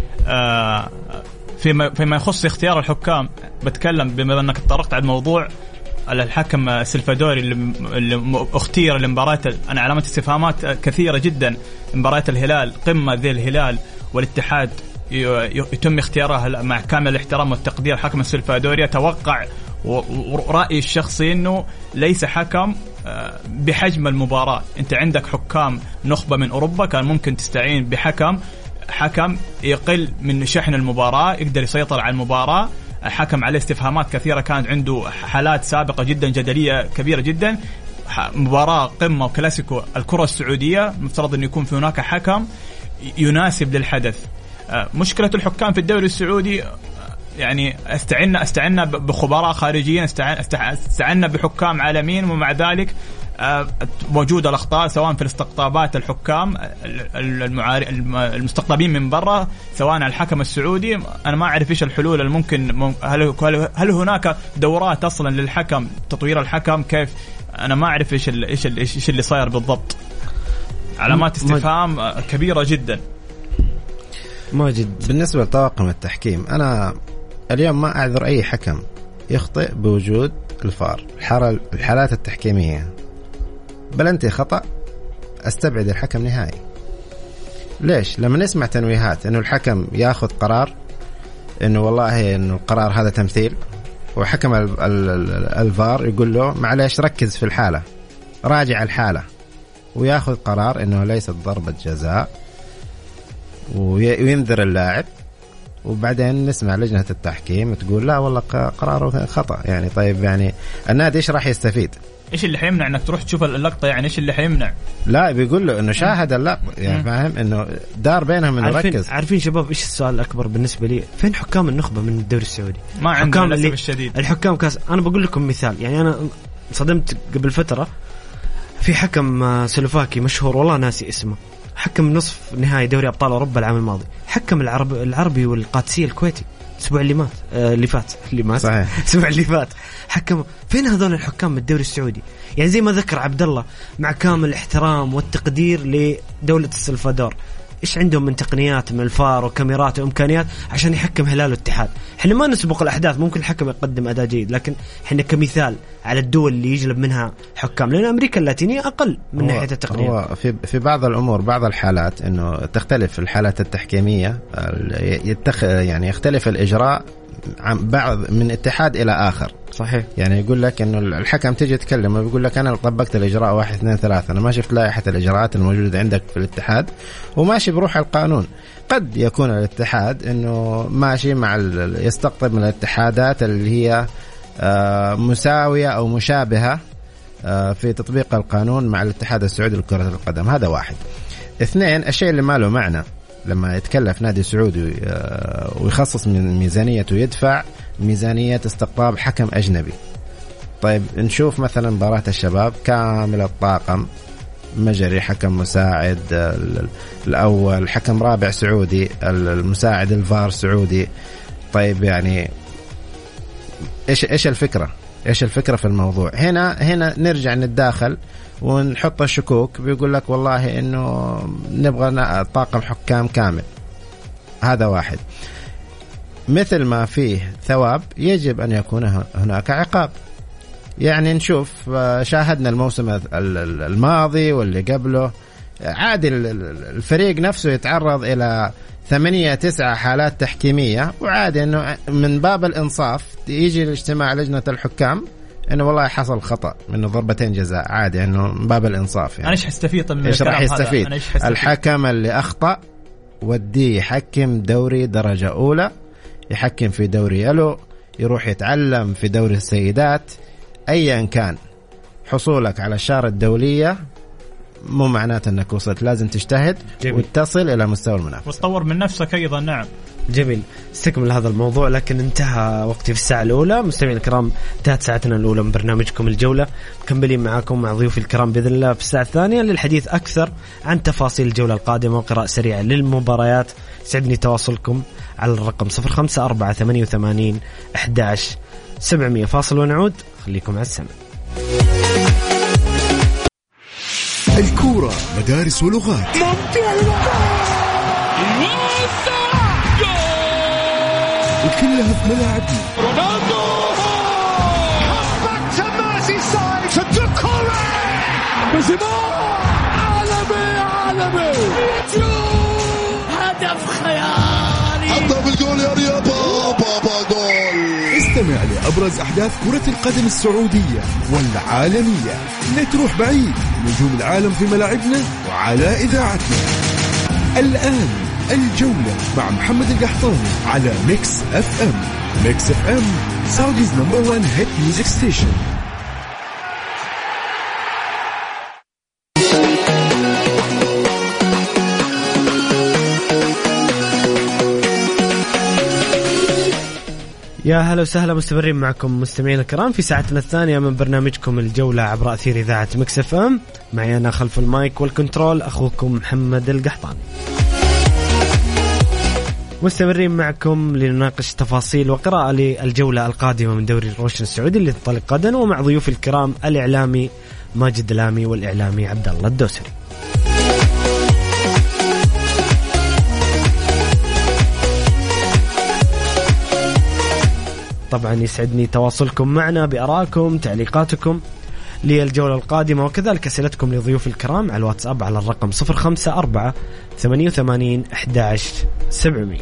فيما يخص اختيار الحكام، بتكلم بما أنك تطرقت على الموضوع الحكم السلفادوري اللي اختير لمباراة، أنا علامات استفهامات كثيرة جدا. مباراة الهلال، قمة ذي الهلال والاتحاد يتم اختيارها مع كامل الاحترام والتقدير. حكم السلفادوري أتوقع ورأيي الشخصي أنه ليس حكم بحجم المباراة. أنت عندك حكام نخبة من أوروبا، كان ممكن تستعين بحكم يقل من شحن المباراة، يقدر يسيطر على المباراة. حكم عليه استفهامات كثيرة، كانت عنده حالات سابقة جدا جدلية كبيرة جدا. مباراة قمة وكلاسيكو الكرة السعودية، مفترض أن يكون في هناك حكم يناسب للحدث. مشكلة الحكام في الدوري السعودي يعني استعنا بخبراء خارجيين، استعنا بحكام عالميين، ومع ذلك موجودة الأخطاء سواء في الاستقطابات الحكام المستقطبين من برا، سواء على الحكم السعودي. أنا ما أعرف إيش الحلول الممكن. هل هناك دورات أصلا للحكم، تطوير الحكم كيف؟ أنا ما أعرف إيش اللي صاير بالضبط. علامات استفهام كبيرة جدا. ماجد، بالنسبة لطاقم التحكيم، أنا اليوم ما أعذر أي حكم يخطئ بوجود الفار. الحالات التحكيمية بلنتي خطأ، استبعد الحكم نهائي. ليش؟ لما نسمع تنويهات انه الحكم ياخذ قرار انه والله انه القرار هذا تمثيل، وحكم الفار يقول له معلش ركز في الحالة، راجع الحالة، وياخذ قرار انه ليست ضربة جزاء وينذر اللاعب، وبعدين نسمع لجنة التحكيم تقول لا والله قراره خطأ. يعني طيب يعني النادي ايش راح يستفيد؟ ايش اللي حيمنع انك تروح تشوف اللقطة؟ يعني ايش اللي حيمنع؟ لا، بيقول له انه شاهد اللقطة، يعني فاهم انه دار بينهم انه ركز. عارفين شباب ايش السؤال الاكبر بالنسبة لي؟ فين حكام النخبة من الدوري السعودي؟ ما عندهم للأسف الشديد. الحكام كاس. انا بقول لكم مثال، يعني انا صدمت قبل فترة في حكم سلوفاكي مشهور والله ناسي اسمه، حكم نصف نهائي دوري أبطال أوروبا العام الماضي، حكم العربي والقادسية الكويتي الأسبوع اللي فات صحيح. الأسبوع اللي فات حكم. فين هذول الحكام من الدوري السعودي؟ يعني زي ما ذكر عبد الله، مع كامل الاحترام والتقدير لدولة السلفادور، إيش عندهم من تقنيات من الفار وكاميرات وإمكانيات عشان يحكم هلال والاتحاد؟ إحنا ما نسبق الأحداث، ممكن الحكم يقدم أداء جيد، لكن إحنا كمثال على الدول اللي يجلب منها حكام، لأن أمريكا اللاتينية أقل من ناحية التقنيات. هو في بعض الأمور، بعض الحالات إنه تختلف الحالات التحكيمية، يعني يختلف الإجراء عن بعض من اتحاد إلى آخر. صحيح. يعني يقول لك إنه الحكم تيجي تكلم ويقول لك أنا طبقت الإجراء 1 2 3، أنا ما شفت لائحة الإجراءات الموجودة عندك في الاتحاد وماشي بروح القانون. قد يكون الاتحاد إنه ماشي مع يستقطب من الاتحادات اللي هي مساوية أو مشابهة في تطبيق القانون مع الاتحاد السعودي لكرة القدم. هذا 1. 2، الشيء اللي ما له معنى لما يتكلف نادي سعودي ويخصص من ميزانيته ويدفع ميزانية استقطاب حكم أجنبي. طيب نشوف مثلا مباراة الشباب كامل الطاقم، مجري حكم مساعد الأول، حكم رابع سعودي، المساعد الفار سعودي. طيب يعني إيش الفكرة؟ إيش الفكرة في الموضوع؟ هنا نرجع نتداخل ونحط الشكوك. بيقول لك والله إنه نبغى طاقم حكام كامل. هذا 1. مثل ما فيه ثواب يجب أن يكون هناك عقاب. يعني نشوف، شاهدنا الموسم الماضي واللي قبله، عادي الفريق نفسه يتعرض إلى 8-9 حالات تحكيمية، وعادي أنه من باب الإنصاف يجي الاجتماع لجنة الحكام إنه والله حصل خطأ من ضربتين جزاء، عادي إنه من باب الإنصاف. يعني أنا إيش حستفيد من إيش راح يستفيد؟ الحكم اللي أخطأ وديه يحكم دوري درجة أولى، يحكم في دوري يلو، يروح يتعلم في دوري السيدات، أيا كان حصولك على الشارة الدولية مو معناته أنك وصلت، لازم تجتهد وتصل إلى مستوى المنافسة وتطور من نفسك أيضا. نعم جميل، استكمل هذا الموضوع، لكن انتهى وقتي في الساعة الأولى. مستمعين الكرام، انتهت ساعتنا الأولى من برنامجكم الجولة، مكملين معاكم مع ضيوفي الكرام بإذن الله في الساعة الثانية للحديث أكثر عن تفاصيل الجولة القادمة وقراءة سريعة للمباريات. سعدني تواصلكم على الرقم 0548811700. فاصل ونعود، خليكم على السمع. الكورة مدارس ولغات، وكلها في ملاعبنا. رونالدو عالمي هدف خيالي، حطها بالجول يا رياض، بابا جول. استمع لأبرز أحداث كرة القدم السعودية والعالمية. لا تروح بعيد، نجوم العالم في ملاعبنا وعلى إذاعتنا. الآن الجولة مع محمد القحطاني على ميكس اف ام. ميكس اف ام سعوديز نمبر 1 هيت ميوزك ستيشن. يا هلا وسهلا، مستمرين معكم مستمعين الكرام في ساعتنا الثانية من برنامجكم الجولة عبر أثير إذاعة ميكس اف ام. معي أنا خلف المايك والكنترول أخوكم محمد القحطاني. مستمرين معكم لنناقش تفاصيل وقراءة للجولة القادمة من دوري روشن السعودي اللي تنطلق غدا، ومع ضيوف الكرام الإعلامي ماجد الامي والإعلامي عبد الله الدوسري. طبعا يسعدني تواصلكم معنا بآرائكم تعليقاتكم للجولة القادمة، وكذلك أسئلتكم لضيوف الكرام على الواتساب على الرقم 0548811700.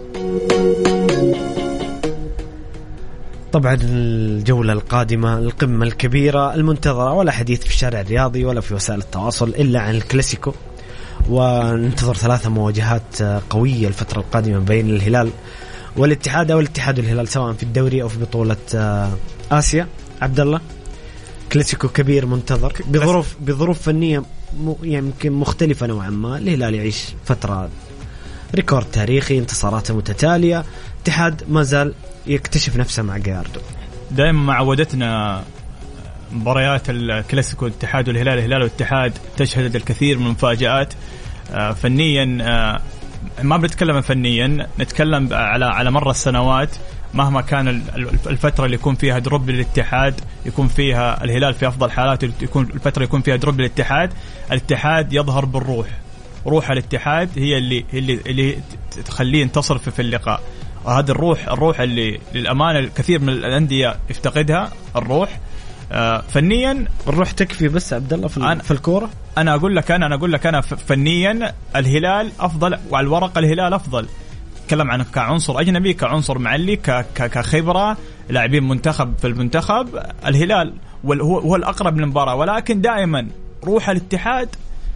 طبعا الجولة القادمة القمة الكبيرة المنتظرة، ولا حديث في الشارع الرياضي ولا في وسائل التواصل إلا عن الكلاسيكو، وننتظر 3 مواجهات قوية الفترة القادمة بين الهلال والاتحاد أو الاتحاد والهلال، سواء في الدوري أو في بطولة آسيا. عبد الله، كلاسيكو كبير منتظر بظروف فنية يمكن مختلفة نوعا ما. الهلال يعيش فترة ريكورد تاريخي، انتصاراته متتالية، الاتحاد ما زال يكتشف نفسه مع جاياردو. دائما مع عودتنا مباريات الكلاسيكو الاتحاد والهلال، الهلال والاتحاد تشهد الكثير من المفاجآت فنيا. ما بنتكلم فنيا، نتكلم على مر السنوات. مهما كان الفترة اللي يكون فيها دروب للاتحاد، يكون فيها الهلال في أفضل حالاته، يكون الفترة يكون فيها دروب للاتحاد يظهر بالروح. روح الاتحاد هي اللي تخليه ينتصر في اللقاء، وهذا الروح اللي للأمانة الكثير من الأندية يفتقدها. الروح فنيا الروح تكفي بس عبد الله في الكورة. أنا أقول لك أنا فنيا الهلال أفضل، وعلى الورق الهلال أفضل. تكلم عن كعنصر أجنبي، كعنصر معلي، كخبرة لاعبين منتخب في المنتخب، الهلال هو الأقرب للمباراة. ولكن دائما روح الاتحاد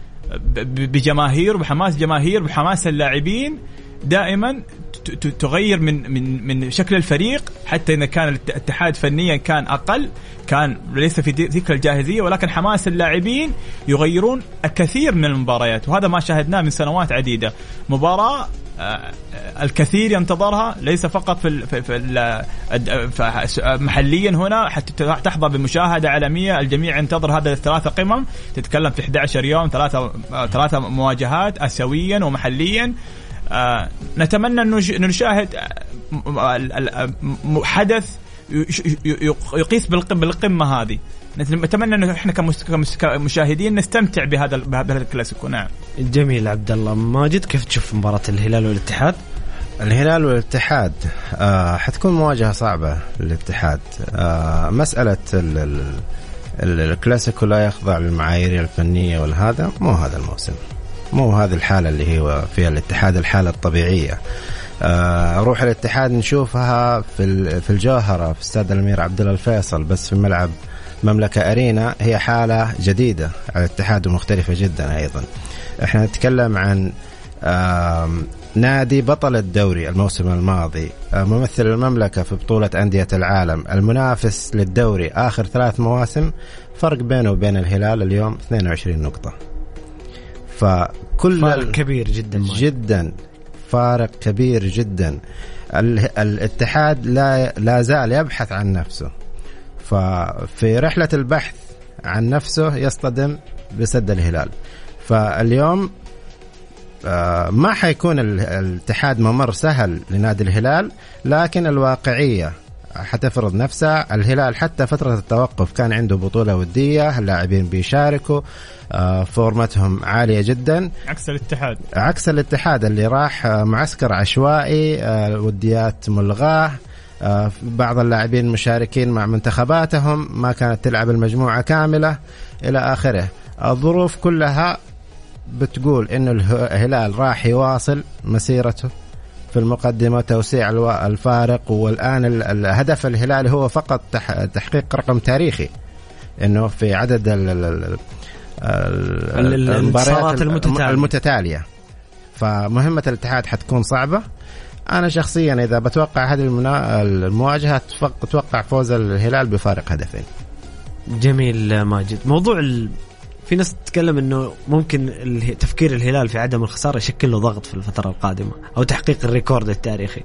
بجماهير وبحماس جماهير وبحماس اللاعبين دائما تغير من شكل الفريق. حتى إذا كان الاتحاد فنيا كان أقل، كان ليس في ذيك الجاهزية، ولكن حماس اللاعبين يغيرون الكثير من المباريات، وهذا ما شاهدناه من سنوات عديدة. مباراة الكثير ينتظرها، ليس فقط في محليا هنا، حتى تحظى بمشاهدة عالمية. الجميع ينتظر هذا 3 قمم، تتكلم في 11 يوم، 3 مواجهات آسيويا ومحليا. نتمنى أن نشاهد حدث يقيس بالقمة هذه. نتمنى أن احنا كمشاهدين نستمتع بهذا الكلاسيكو. نعم جميل. عبد الله، ماجد، كيف تشوف مباراة الهلال والاتحاد؟ الهلال والاتحاد حتكون مواجهة صعبة للاتحاد. مسألة الكلاسيكو لا يخضع للمعايير الفنية والهذا مو هذا الموسم، مو هذه الحالة اللي هو فيها الاتحاد، الحالة الطبيعية. روح الاتحاد نشوفها في الجوهرة في استاد الأمير عبد الله الفيصل، بس في ملعب مملكة أرينا هي حالة جديدة على الاتحاد ومختلفة جدا. أيضا احنا نتكلم عن نادي بطل الدوري الموسم الماضي، ممثل المملكة في بطولة أندية العالم، المنافس للدوري آخر 3 مواسم، فرق بينه وبين الهلال اليوم 22 نقطة. فكل فارق كبير جدا فارق كبير جدا. الاتحاد لا زال يبحث عن نفسه، ففي رحلة البحث عن نفسه يصطدم بسد الهلال. فاليوم ما حيكون الاتحاد ممر سهل لنادي الهلال، لكن الواقعية حتفرض نفسها. الهلال حتى فترة التوقف كان عنده بطولة ودية، اللاعبين بيشاركوا، فورمتهم عالية جدا، عكس الاتحاد اللي راح معسكر عشوائي، وديات ملغاة، بعض اللاعبين مشاركين مع منتخباتهم، ما كانت تلعب المجموعة كاملة إلى آخره. الظروف كلها بتقول إنه الهلال راح يواصل مسيرته في المقدمة، توسيع الفارق. والآن الهدف الهلالي هو فقط تحقيق رقم تاريخي، إنه في عدد المباريات المتتالية. فمهمة الاتحاد حتكون صعبة. أنا شخصيا إذا بتوقع هذه المواجهة أتوقع فوز الهلال بفارق هدفين. جميل ماجد. موضوع في ناس تتكلم إنه ممكن تفكير الهلال في عدم الخسارة يشكل له ضغط في الفترة القادمة أو تحقيق الريكورد التاريخي.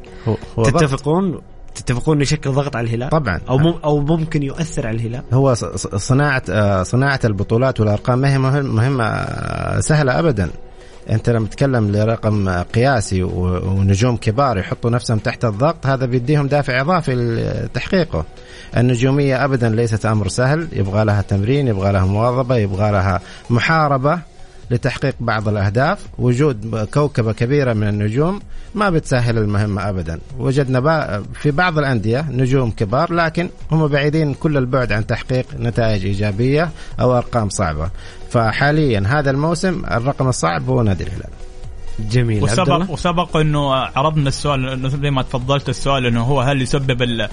تتفقون يشكل ضغط على الهلال طبعا، أو ممكن يؤثر على الهلال؟ هو صناعة البطولات والأرقام ما هي مهمة سهلة أبدا. أنت لما تتكلم لرقم قياسي ونجوم كبار يحطوا نفسهم تحت الضغط، هذا بيديهم دافع إضافي لتحقيقه. النجومية أبدا ليست أمر سهل، يبغى لها تمرين، يبغى لها مواظبة، يبغى لها محاربة لتحقيق بعض الأهداف. وجود كوكبة كبيرة من النجوم ما بتسهل المهمة أبدا. وجدنا في بعض الأندية نجوم كبار لكن هم بعيدين كل البعد عن تحقيق نتائج إيجابية أو أرقام صعبة. فحاليا هذا الموسم الرقم الصعب هو نادي الهلال. جميل. وسبق انه عرضنا السؤال زي ما تفضلت السؤال انه هو هل يسبب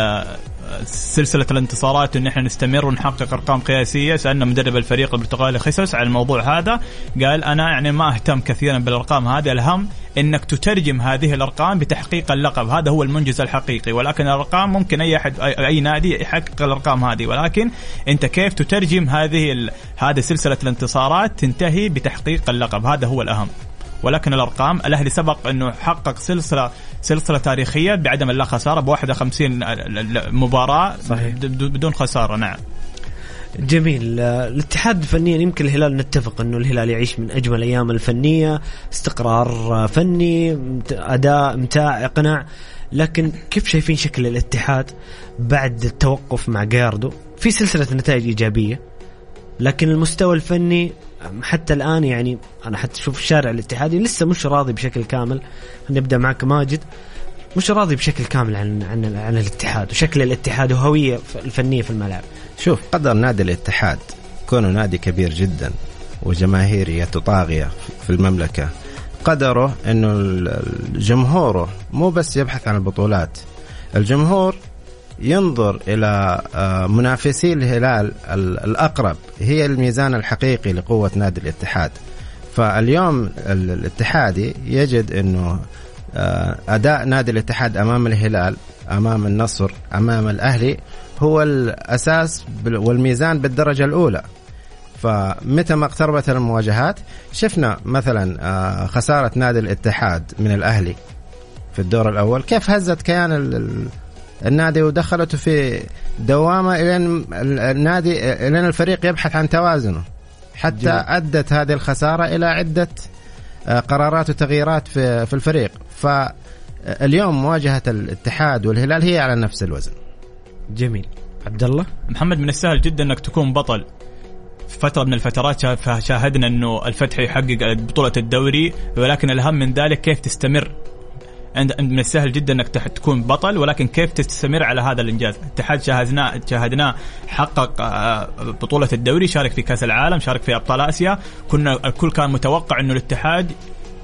سلسلة الانتصارات ان احنا نستمر ونحقق ارقام قياسية. سألنا مدرب الفريق البرتغالي خيسوس على الموضوع هذا، قال انا يعني ما اهتم كثيرا بالارقام هذه، الهم انك تترجم هذه الارقام بتحقيق اللقب، هذا هو المنجز الحقيقي. ولكن الارقام ممكن اي نادي يحقق الارقام هذه، ولكن انت كيف تترجم هذه سلسلة الانتصارات تنتهي بتحقيق اللقب، هذا هو الاهم. ولكن الأرقام، الأهلي سبق أنه حقق سلسلة تاريخية بعدم اللا خسارة ب51 مباراة صحيح. بدون خسارة. نعم. جميل. الاتحاد فنيا يمكن الهلال نتفق أنه الهلال يعيش من أجمل أيام الفنية، استقرار فني، أداء ممتاع، إقناع. لكن كيف شايفين شكل الاتحاد بعد التوقف مع جاردو؟ في سلسلة نتائج إيجابية لكن المستوى الفني حتى الآن يعني أنا حتى أشوف الشارع الاتحادي لسه مش راضي بشكل كامل. نبدأ معك ماجد. مش راضي بشكل كامل عن الاتحاد وشكل الاتحاد وهوية الفنية في الملعب. شوف، قدر نادي الاتحاد كونه نادي كبير جدا وجماهيرية طاغية في المملكة، قدره أنه الجمهور مو بس يبحث عن البطولات، الجمهور ينظر إلى منافسي الهلال الأقرب، هي الميزان الحقيقي لقوة نادي الاتحاد. فاليوم الاتحادي يجد أنه أداء نادي الاتحاد أمام الهلال، أمام النصر، أمام الأهلي هو الأساس والميزان بالدرجة الأولى. فمتى ما اقتربت المواجهات شفنا مثلا خسارة نادي الاتحاد من الأهلي في الدور الأول كيف هزت كيان النادي ودخلته في دوامة إلى النادي، إلى الفريق يبحث عن توازنه، حتى أدت هذه الخسارة إلى عدة قرارات وتغييرات في الفريق. فاليوم مواجهة الاتحاد والهلال هي على نفس الوزن. جميل. عبد الله. محمد، من السهل جدا أنك تكون بطل. في فترة من الفترات شاهدنا أنه الفتح يحقق بطولة الدوري، ولكن الأهم من ذلك كيف تستمر. من السهل جدا أنك تكون بطل، ولكن كيف تستمر على هذا الإنجاز. الاتحاد شاهدناه حقق بطولة الدوري، شارك في كأس العالم، شارك في أبطال آسيا. الكل كان متوقع أنه الاتحاد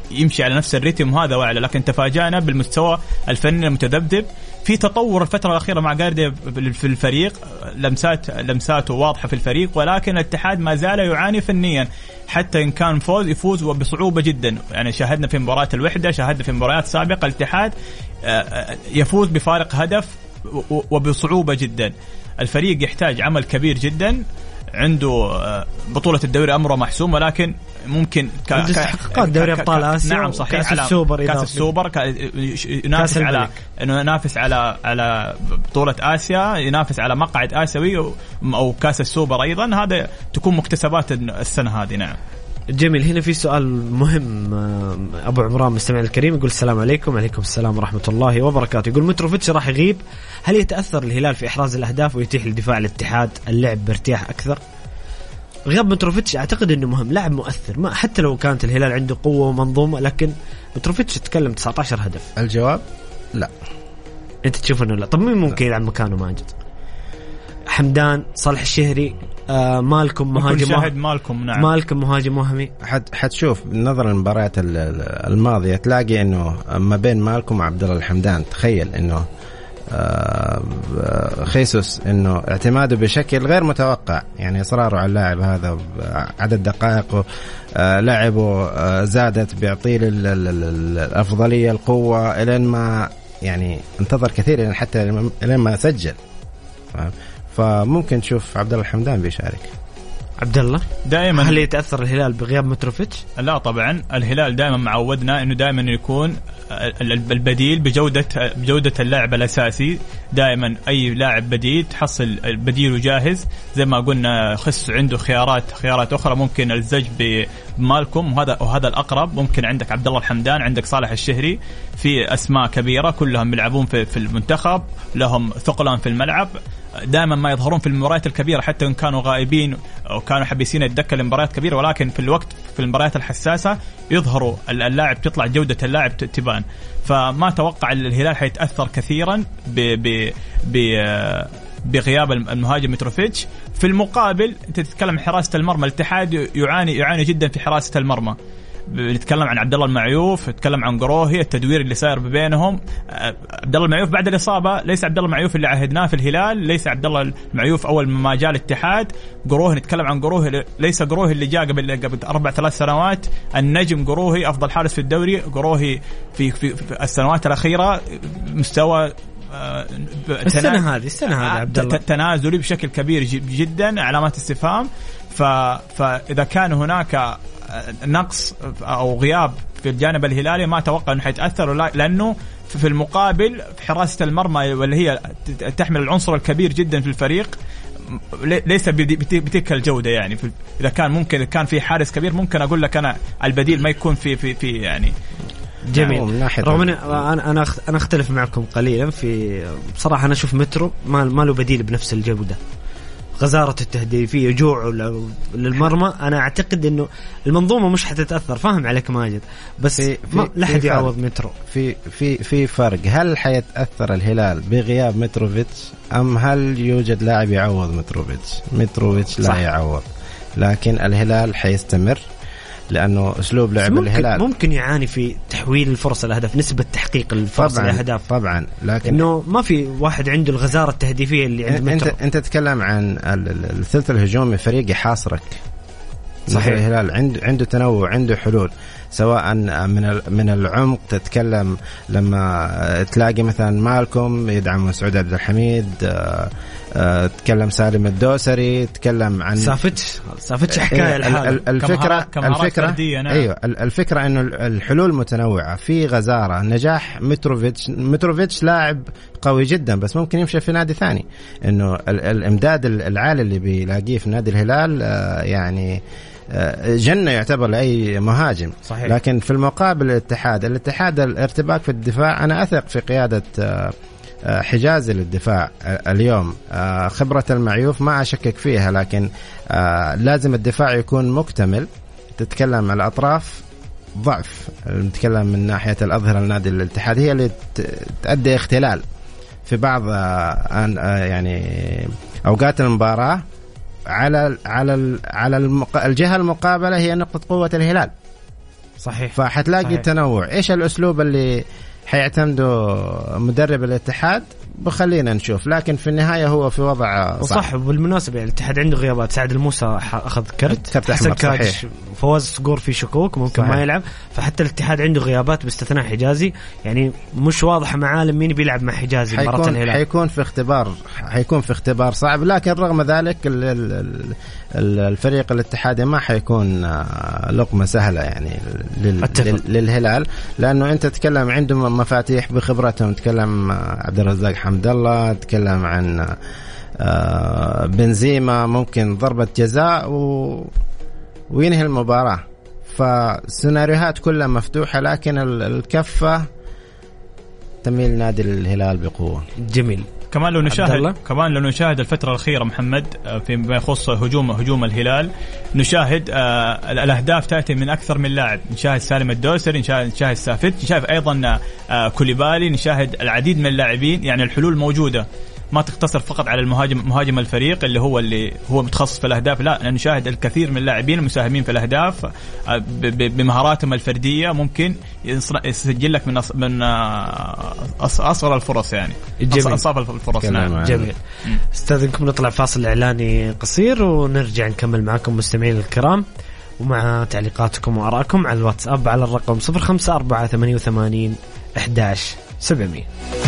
يمشي على نفس الريتم وهذا واعلى، لكن تفاجأنا بالمستوى الفني المتذبذب. في تطور الفترة الأخيرة مع جارديا في الفريق، لمساته واضحة في الفريق، ولكن الاتحاد ما زال يعاني فنيا، حتى إن كان يفوز وبصعوبة جدا. يعني شاهدنا في مباراة الوحدة، شاهدنا في مباريات سابقة الاتحاد يفوز بفارق هدف وبصعوبة جدا. الفريق يحتاج عمل كبير جدا. عنده بطولة الدوري أمره محسوم، ولكن ممكن استحقاقات دوري أبطال آسيا، نعم صحيح، كأس السوبر، كأس السوبر ينافس على إنه ينافس على بطولة آسيا، ينافس على مقعد آسيوي أو كأس السوبر أيضا. هذا تكون مكتسبات السنة هذه. نعم جميل. هنا في سؤال مهم. أبو عمران مستمع الكريم يقول السلام عليكم. وعليكم السلام ورحمة الله وبركاته. يقول متروفيتش راح يغيب، هل يتأثر الهلال في إحراز الأهداف ويتيح لدفاع الاتحاد اللعب بارتياح أكثر؟ غياب متروفيتش أعتقد أنه مهم، لاعب مؤثر، ما حتى لو كانت الهلال عنده قوة ومنظومة، لكن متروفيتش تكلم 19 هدف. الجواب لا. أنت تشوف أنه لا؟ طب مين ممكن يلعب مكانه؟ ماجد، حمدان، صالح الشهري، مالكم مهاجم، نعم. مالكم مهاجم وهمي. حتشوف بالنظر للمباريات الماضية تلاقي انه ما بين مالكم وعبد الله الحمدان، تخيل انه خيسوس انه اعتماده بشكل غير متوقع، يعني اصراره على اللاعب هذا، عدد دقائق لعبه زادت، بيعطيه الافضلية القوة الين ما يعني انتظر كثير حتى الين ما سجل. فممكن تشوف عبد الله الحمدان بيشارك. عبد الله دائما. هل يتأثر الهلال بغياب متروفيتش؟ لا طبعا، الهلال دائما معودنا انه دائما يكون البديل بجودة اللاعب الاساسي. دائما اي لاعب بديل تحصل بديله جاهز، زي ما قلنا خس عنده خيارات اخرى، ممكن الزج بمالكم وهذا الاقرب. ممكن عندك عبد الله الحمدان، عندك صالح الشهري، في اسماء كبيرة كلهم يلعبون في المنتخب، لهم ثقلان في الملعب، دائما ما يظهرون في المباريات الكبيرة، حتى إن كانوا غائبين أو كانوا حبيسين يتذكر المباريات الكبيرة، ولكن في المباريات الحساسة يظهروا اللاعب، تطلع جودة اللاعب تبان. فما توقع الهلال حيتأثر كثيرا بغياب المهاجم متروفيتش. في المقابل أنت تتكلم حراسة المرمى، الاتحاد يعاني جدا في حراسة المرمى. بنتكلم عن عبد الله المعيوف، نتكلم عن قروهي، التدوير اللي صاير بينهم. عبد الله المعيوف بعد الإصابة ليس عبد الله المعيوف اللي عهدناه في الهلال، ليس عبد الله المعيوف أول ما جاء الاتحاد. قروهي، نتكلم عن قروهي، ليس قروهي اللي جاء قبل 4-3 سنوات. النجم قروهي أفضل حارس في الدوري. قروهي في السنوات الأخيرة مستوى السنة هذه عبد الله تنازلي بشكل كبير جدا، علامات استفهام. فإذا كان هناك نقص أو غياب في الجانب الهلالي ما أتوقع أنه حيتأثر، لأنه في المقابل في حراسة المرمى واللي هي تحمل العنصر الكبير جدا في الفريق ليس بتلك الجودة. يعني إذا كان ممكن كان في حارس كبير ممكن أقول لك أنا البديل ما يكون في يعني جميل. رغم أنا أختلف معكم قليلا في بصراحة. أنا أشوف مترو ما له بديل بنفس الجودة، غزارة التهديفية، جوعه للمرمى. أنا أعتقد إنه المنظومة مش حتتأثر. فاهم عليك ماجد، بس لا حد يعوض مترو. في فرق. هل حيتأثر الهلال بغياب متروفيتش أم هل يوجد لاعب يعوض متروفيتش لا يعوض، لكن الهلال حيستمر لأنه أسلوب لعب الهلال ممكن يعاني في تحويل الفرص الأهداف، نسبة تحقيق الفرص الأهداف طبعا، لكن إنه ما في واحد عنده الغزارة التهديفية اللي عند أنت تتكلم عن الثلث الهجومي، فريق يحاصرك. صحيح. الهلال عنده تنوع، عنده حلول، سواء من العمق. تتكلم لما تلاقي مثلا مالكم يدعم سعود عبد الحميد، تكلم سالم الدوسري، تكلم عن سافتش حكاية الفكرة أيوة، الفكرة إنه الحلول متنوعة، في غزارة. نجاح متروفيتش لاعب قوي جدا، بس ممكن يمشي في نادي ثاني. إنه الإمداد العالي اللي بيلاقيه في نادي الهلال يعني جنة يعتبر لأي مهاجم. صحيح. لكن في المقابل الاتحاد الارتباك في الدفاع، أنا أثق في قيادة حجازي للدفاع اليوم. خبرة المعيوف ما أشكك فيها، لكن لازم الدفاع يكون مكتمل. تتكلم على الأطراف ضعف، نتكلم من ناحية الأظهرة النادي الاتحاد هي اللي تؤدي اختلال في بعض يعني أوقات المباراة. على الجهة المقابلة هي نقطة قوة الهلال. صحيح. فحتلاقي صحيح. تنوع. إيش الأسلوب اللي حيعتمده مدرب الاتحاد بخلينا نشوف، لكن في النهاية هو في وضع صح. بالمناسبة الاتحاد عنده غيابات، سعد الموسى أخذ كرت حسن كاج، فواز صقور في شكوك ممكن صحيح. ما يلعب، فحتى الاتحاد عنده غيابات باستثناء حجازي، يعني مش واضح معالم مين بيلعب مع حجازي مباراة الهلال. حيكون في اختبار صعب، لكن رغم ذلك الفريق الاتحادي ما حيكون لقمة سهلة يعني للهلال، لأنه أنت تتكلم عندهم مفاتيح بخبرتهم، تتكلم عبد الرزاق حمد الله، تتكلم عن بنزيما ممكن ضربة جزاء وينهي المباراة، فالسيناريوهات كلها مفتوحة، لكن الكفة تميل نادي الهلال بقوة. جميل. كمان لو نشاهد الفترة الأخيرة محمد فيما يخص هجوم الهلال، نشاهد الأهداف تأتي من أكثر من لاعب، نشاهد سالم الدوسري، نشاهد سافيت، نشاهد أيضا كوليبالي، نشاهد العديد من اللاعبين، يعني الحلول موجودة، ما تقتصر فقط على مهاجم الفريق اللي هو متخصص في الأهداف، لا نشاهد الكثير من اللاعبين المساهمين في الأهداف بمهاراتهم الفردية ممكن يسجل لك من أصغر الفرص، يعني أصغر الفرص. نعم. جميل. استاذنكم نطلع فاصل إعلاني قصير ونرجع نكمل معكم مستمعين الكرام، ومع تعليقاتكم وآرائكم على الواتساب على الرقم 0548811700.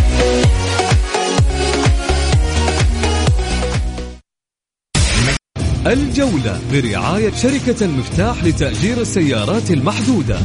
الجولة برعاية شركة المفتاح لتأجير السيارات المحدودة.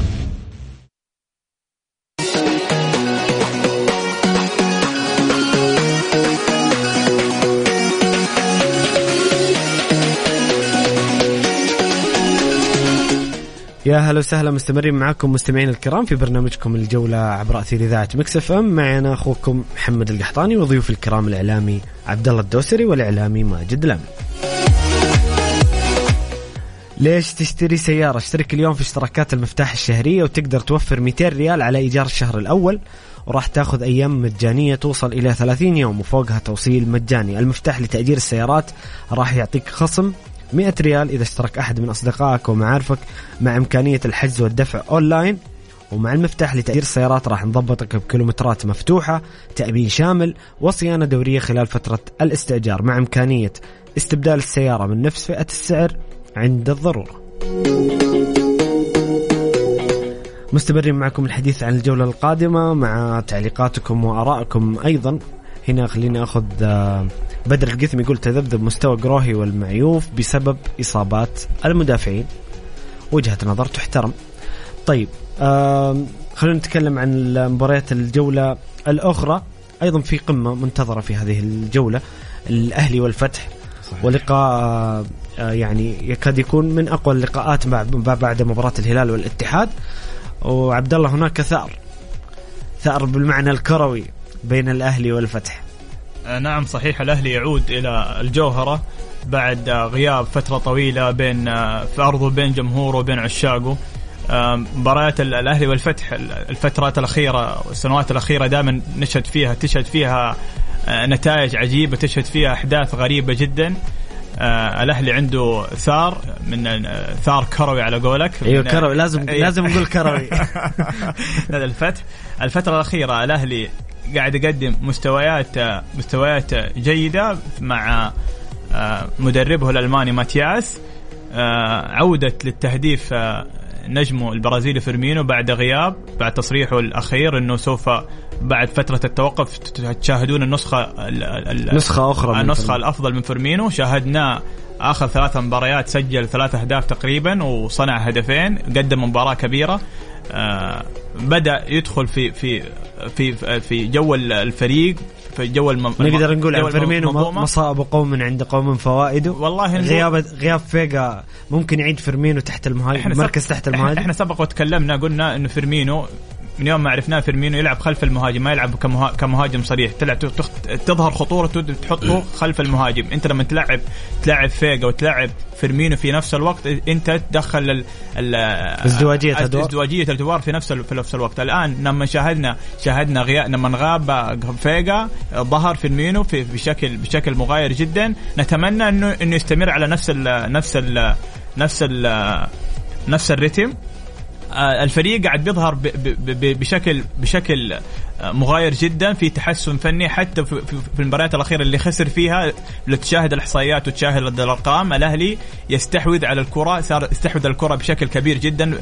يا هلا وسهلا، مستمرين معكم مستمعين الكرام في برنامجكم الجولة عبر أثير إذاعة ميكس اف ام. معنا أخوكم محمد القحطاني وضيوف الكرام الإعلامي عبد الله الدوسري والإعلامي ماجد لامي. ليش تشتري سيارة؟ اشترك اليوم في اشتراكات المفتاح الشهرية وتقدر توفر 200 ريال على إيجار الشهر الأول، وراح تاخذ أيام مجانية توصل إلى 30 يوم وفوقها توصيل مجاني. المفتاح لتأجير السيارات راح يعطيك خصم 100 ريال إذا اشترك أحد من أصدقائك ومعارفك، مع إمكانية الحجز والدفع أونلاين. ومع المفتاح لتأجير السيارات راح نضبطك بكيلومترات مفتوحة، تأمين شامل، وصيانة دورية خلال فترة الاستئجار، مع إمكانية استبدال السيارة من نفس فئة السعر عند الضرورة. مستمرين معكم الحديث عن الجولة القادمة مع تعليقاتكم وآرائكم أيضا. هنا خليني أخذ بدر القثم يقول تذبذب مستوى قروهي والمعيوف بسبب إصابات المدافعين، وجهة نظر تحترم. طيب خلينا نتكلم عن مباريات الجولة الأخرى. أيضا في قمة منتظرة في هذه الجولة، الأهلي والفتح، ولقاء يعني يكاد يكون من أقوى اللقاءات بعد مباراة الهلال والاتحاد. وعبد الله هناك ثأر بالمعنى الكروي بين الأهلي والفتح. نعم صحيح، الأهلي يعود إلى الجوهرة بعد غياب فترة طويلة بين في أرضه بين جمهوره وبين عشاقه. مباريات الأهلي والفتح الفترات الأخيرة والسنوات الأخيرة دائما تشهد فيها نتائج عجيبة، تشهد فيها أحداث غريبة جدا. الأهلي عنده ثار كروي على قولك. أيوة كروي، لازم نقول كروي. الفترة الأخيرة الأهلي قاعد يقدم مستويات جيدة مع مدربه الألماني ماتياس. عودة للتهديف نجمه البرازيلي فيرمينو بعد غياب، بعد تصريحه الأخير أنه سوف بعد فترة التوقف تشاهدون النسخة الأفضل من فيرمينو. شاهدنا آخر 3 مباريات سجل 3 أهداف تقريبا وصنع هدفين، قدم مباراة كبيرة. بدأ يدخل في جو الفريق، في جو نقدر نقول عن فيرمينو مصائب قوم عند قوم فوائده. والله غياب فيجا ممكن يعيد فيرمينو تحت المهاجم، مركز تحت المهاجم. احنا سبق وتكلمنا قلنا انه فيرمينو من يوم ما عرفناه فيرمينو يلعب خلف المهاجم، ما يلعب كمهاجم صريح. تظهر خطورته تحطه خلف المهاجم. انت لما تلعب فيجا وتلعب فيرمينو في نفس الوقت انت تدخل ازدواجية الادوار في نفس الوقت. الان لما شاهدنا غياب، لما غاب فيجا ظهر فيرمينو بشكل مغاير جدا. نتمنى انه يستمر على نفس الريتم. الفريق قاعد بيظهر بشكل مغاير جدا، في تحسن فني حتى في المباريات الأخيرة اللي خسر فيها. لو تشاهد الإحصائيات وتشاهد الأرقام، الأهلي يستحوذ على الكرة، صار يستحوذ على الكرة بشكل كبير جدا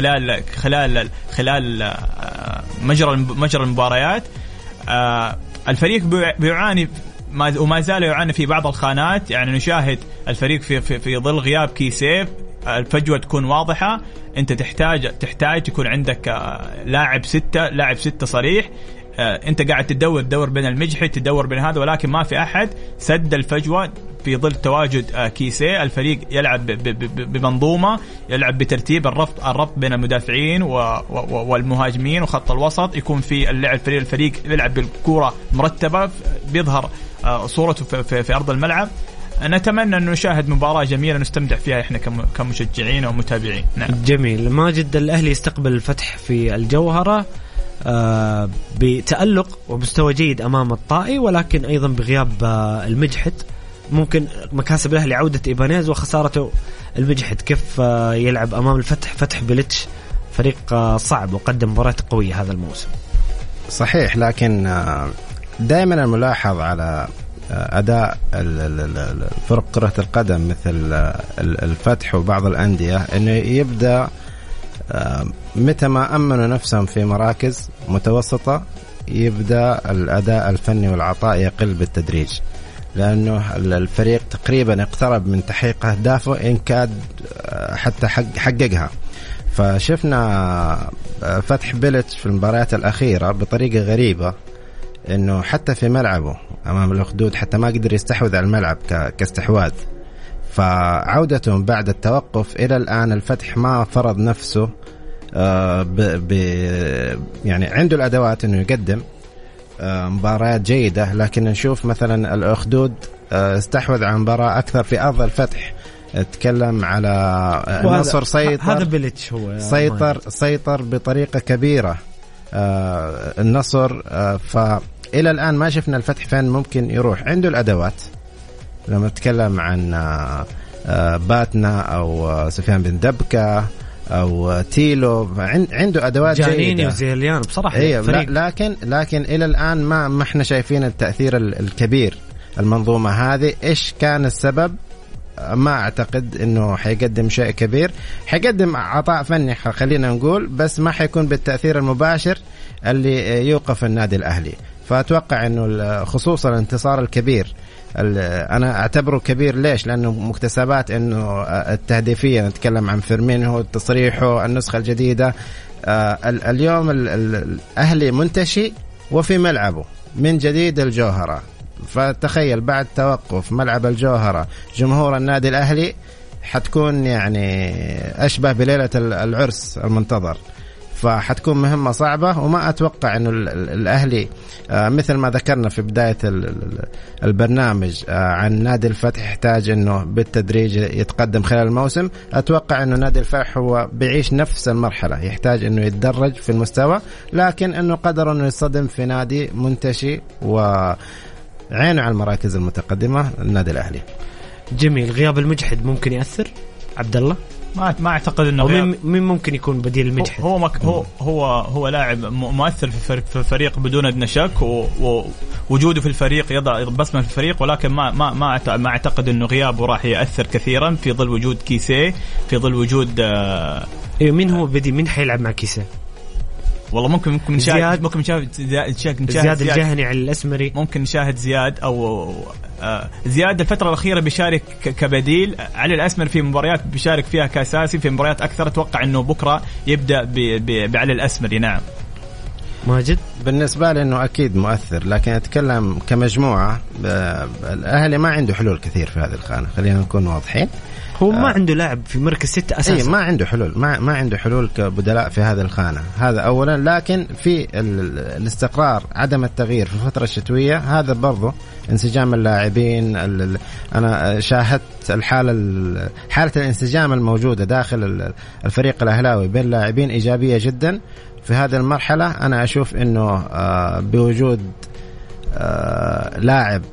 خلال مجرى المباريات. الفريق بيعاني وما زال يعاني في بعض الخانات، يعني نشاهد الفريق في ظل غياب كيسيه الفجوة تكون واضحة. أنت تحتاج يكون عندك لاعب ستة صريح. أنت قاعد تدور بين المجحي، تدور بين هذا، ولكن ما في أحد سد الفجوة في ظل تواجد كيسيه. الفريق يلعب بمنظومة، يلعب بترتيب الربط بين المدافعين والمهاجمين وخط الوسط، يكون في الفريق يلعب بالكرة مرتبة، بيظهر صورته في أرض الملعب. نتمنى أن نشاهد مباراة جميلة نستمتع فيها إحنا كمشجعين ومتابعين. نعم. جميل. ماجد، الأهلي يستقبل الفتح في الجوهرة بتألق ومستوى جيد أمام الطائي، ولكن أيضا بغياب المجحد. ممكن مكاسب الأهلي عودة إيبانيز وخسارته المجحد. كيف يلعب أمام الفتح؟ فتح بلتش فريق صعب وقدم مباراة قوية هذا الموسم. صحيح، لكن دائما الملاحظ على أداء فرق كرة القدم مثل الفتح وبعض الأندية أنه يبدأ متى ما أمنوا نفسهم في مراكز متوسطة يبدأ الأداء الفني والعطاء يقل بالتدريج، لأنه الفريق تقريبا اقترب من تحقيق أهدافه إن كاد حتى حققها. فشفنا فتح بلتش في المباريات الأخيرة بطريقة غريبة، إنه حتى في ملعبه أمام الأخدود حتى ما قدر يستحوذ على الملعب كاستحواذ. فعودتهم بعد التوقف إلى الآن الفتح ما فرض نفسه يعني عنده الأدوات إنه يقدم مباريات جيدة، لكن نشوف مثلا الأخدود استحوذ على مباراة أكثر في أرض الفتح. اتكلم على النصر، هذا بلتش هو سيطر بطريقة كبيرة النصر. فإلى الآن ما شفنا الفتح فين ممكن يروح. عنده الأدوات، لما نتكلم عن باتنا أو سفيان بن دبكة أو تيلو، عنده أدوات جانيني وزيليان بصراحة. لكن إلى الآن ما احنا شايفين التأثير الكبير. المنظومة هذه إيش كان السبب؟ ما أعتقد إنه حيقدم شيء كبير. حيقدم عطاء فني خلينا نقول، بس ما حيكون بالتأثير المباشر اللي يوقف النادي الأهلي. فأتوقع إنه خصوصا الانتصار الكبير أنا أعتبره كبير. ليش؟ لأنه مكتسبات إنه التهديفية، نتكلم عن فيرمينهو، تصريحه، النسخة الجديدة. اليوم الأهلي منتشي وفي ملعبه من جديد الجوهرة. فتخيل بعد توقف ملعب الجوهرة جمهور النادي الأهلي حتكون يعني أشبه بليلة العرس المنتظر. فحتكون مهمة صعبة، وما أتوقع أنه الأهلي مثل ما ذكرنا في بداية البرنامج عن نادي الفتح يحتاج أنه بالتدريج يتقدم خلال الموسم. أتوقع أنه نادي الفتح هو بيعيش نفس المرحلة، يحتاج أنه يتدرج في المستوى، لكن أنه قدر أنه يصطدم في نادي منتشي وعينه على المراكز المتقدمة النادي الأهلي. جميل. غياب المجحد ممكن يأثر عبد الله؟ ما اعتقد انه مين ممكن يكون بديل المجحد؟ هو لاعب مؤثر في الفريق بدون ادنى شك، ووجوده في الفريق يضع بصمه في الفريق، ولكن ما اعتقد انه غيابه راح ياثر كثيرا في ظل وجود كيسيه، في ظل وجود مين هو بديل؟ مين حيلعب مع كيسيه؟ والله ممكن نشاهد زياد الجهني على الأسمري. ممكن نشاهد زياد أو زياد الفترة الأخيرة بيشارك كبديل على الأسمر في مباريات بيشارك فيها كأساسي، في مباريات أكثر أتوقع أنه بكرة يبدأ بعلى الأسمري. نعم. ماجد بالنسبة لي أنه أكيد مؤثر، لكن أتكلم كمجموعة الأهلي ما عنده حلول كثير في هذه الخانة، خلينا نكون واضحين. هو ما عنده لاعب في مركز 6 أساسا. ما عنده حلول، ما عنده حلول كبدلاء في هذه الخانة، هذا أولا. لكن في الاستقرار، عدم التغيير في الفترة الشتوية، هذا برضو انسجام اللاعبين. أنا شاهدت حالة الانسجام الموجودة داخل الفريق الأهلاوي بين اللاعبين إيجابية جدا في هذه المرحلة. أنا أشوف إنه بوجود لاعب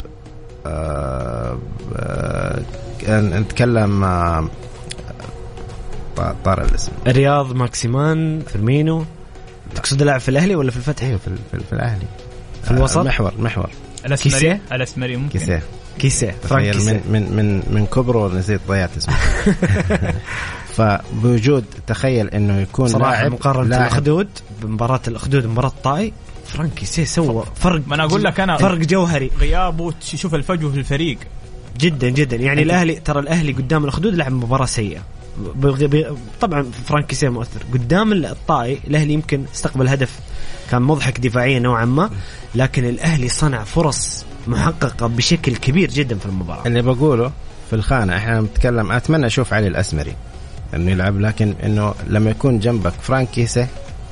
نتكلم طار الاسم. الرياض ماكسيمان فيرمينو. تقصد لاعب في الأهلي ولا في الفتح؟ ايوه في الأهلي في الوسط. محور الأسمري ممكن كيسيه فرانك كيسيه. من كبره نسيت ضيعت اسمه. فبوجود تخيل انه يكون لاعب مقارنة الأخدود بمباراة الأخدود مباراة الطائي، فرانك كيسيه سوى فرق. ما أنا أقول لك أنا فرق جوهري، غيابه شوف الفجوة في الفريق جدا جدا. يعني الأهلي قدام الأخدود لعب مباراة سيئة. طبعا فرانك كيسيه مؤثر قدام الطائي. الأهلي يمكن استقبل هدف كان مضحك دفاعيا نوعا ما، لكن الأهلي صنع فرص محققة بشكل كبير جدا في المباراة. اللي بقوله في الخانة احنا نتكلم، اتمنى اشوف علي الأسمري انه يلعب، لكن انه لما يكون جنبك فرانك كيسيه